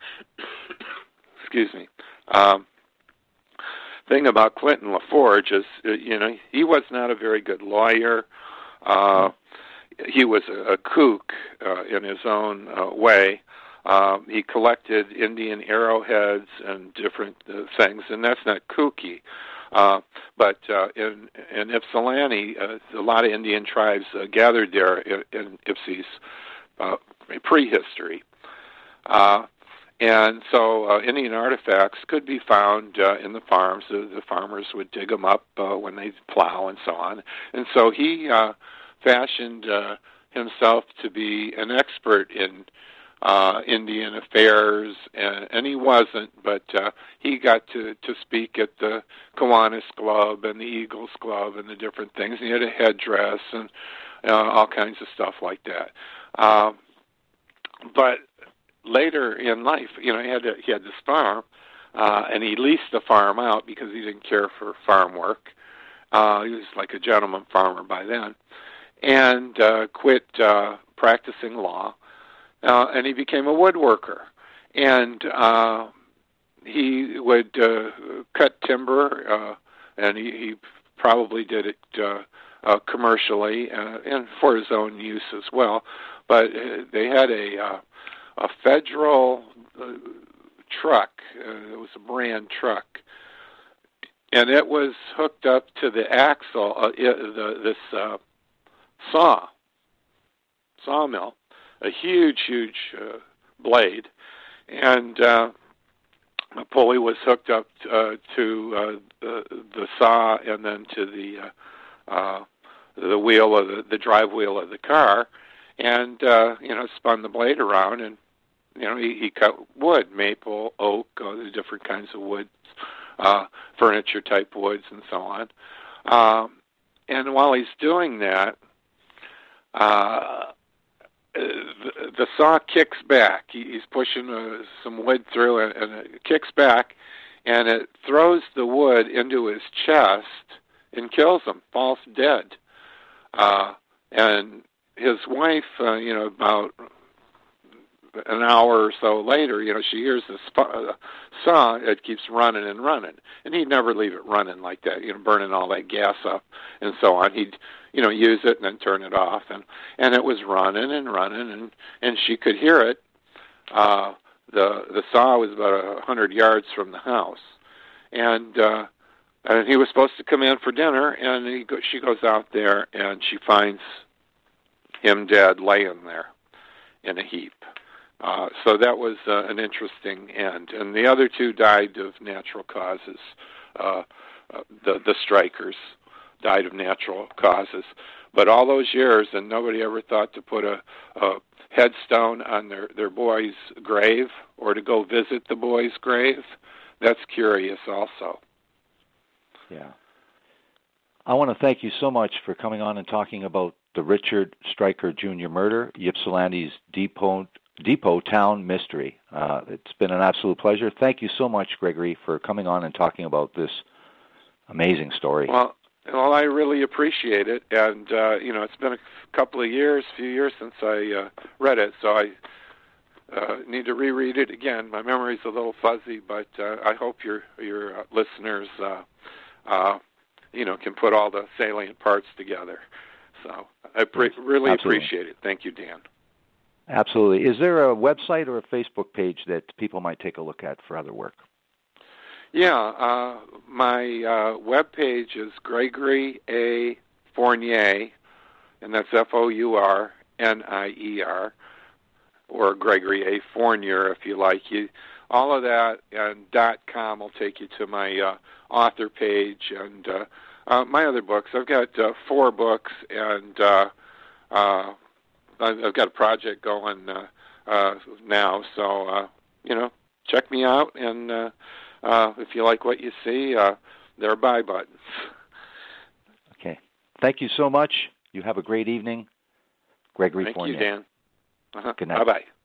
excuse me, um, thing about Clinton LaForge is, you know, he was not a very good lawyer. Uh, he was a, a kook uh, in his own uh, way. Uh, he collected Indian arrowheads and different uh, things, and that's not kooky. Uh, but uh, in, in Ypsilanti, uh, a lot of Indian tribes uh, gathered there in, in Ypsi's uh, prehistory. Uh, and so uh, Indian artifacts could be found uh, in the farms. The, the farmers would dig them up uh, when they plow and so on. And so he uh, fashioned uh, himself to be an expert in uh, Indian affairs, and, and he wasn't, but uh, he got to, to speak at the Kiwanis Club and the Eagles Club and the different things. He had a headdress and uh, all kinds of stuff like that. Uh, but later in life, you know, he had to, he had this farm, uh, and he leased the farm out because he didn't care for farm work. Uh, he was like a gentleman farmer by then, and uh, quit uh, practicing law, uh, and he became a woodworker. And uh, he would uh, cut timber, uh, and he, he probably did it uh, uh, commercially uh, and for his own use as well. But uh, they had a uh, a federal uh, truck. Uh, it was a brand truck, and it was hooked up to the axle, uh, it, the, this uh, saw, sawmill, a huge, huge uh, blade, and uh, a pulley was hooked up uh, to uh, the, the saw and then to the uh, uh, the wheel of the, the drive wheel of the car, and uh, you know, spun the blade around, and you know, he, he cut wood, maple, oak, all the different kinds of woods, uh, furniture type woods, and so on. Um, and while he's doing that, uh, the, the saw kicks back. He, he's pushing uh, some wood through, and, and it kicks back, and it throws the wood into his chest and kills him, falls dead. Uh, and his wife, uh, you know, about an hour or so later, you know, she hears the sp- uh, saw. It keeps running and running, and he'd never leave it running like that, you know, burning all that gas up and so on. He'd, you know, use it and then turn it off, and and it was running and running, and and she could hear it. Uh, the the saw was about a hundred yards from the house, and uh, and he was supposed to come in for dinner, and he go, she goes out there and she finds him dead, laying there in a heap. Uh, so that was uh, an interesting end. And the other two died of natural causes. Uh, uh, the, the strikers died of natural causes. But all those years, and nobody ever thought to put a, a headstone on their, their boy's grave or to go visit the boy's grave. That's curious also.
Yeah. I want to thank you so much for coming on and talking about the Richard Stryker Junior murder, Ypsilanti's Depot Depot Town mystery. Uh, it's been an absolute pleasure. Thank you so much, Gregory, for coming on and talking about this amazing story.
Well, well, I really appreciate it, and uh, you know, it's been a couple of years, few years since I uh, read it, so I uh, need to reread it again. My memory's a little fuzzy, but uh, I hope your your uh, listeners, uh, uh, you know, can put all the salient parts together. So I pre- really
Absolutely.
appreciate it. Thank you, Dan.
Absolutely. Is there a website or a Facebook page that people might take a look at for other work?
Yeah, uh, my uh, webpage is Gregory A. Fournier, and that's F O U R N I E R, or Gregory A. Fournier, if you like. You, all of that and .com will take you to my uh, author page and uh, uh, my other books. I've got uh, four books, and uh, uh, I've got a project going uh, uh, now, so, uh, you know, check me out, and uh, uh, if you like what you see, uh, there are buy buttons.
Okay. Thank you so much. You have a great evening. Gregory
Thank
Fournier.
you, Dan. Uh-huh.
Good night.
Bye-bye.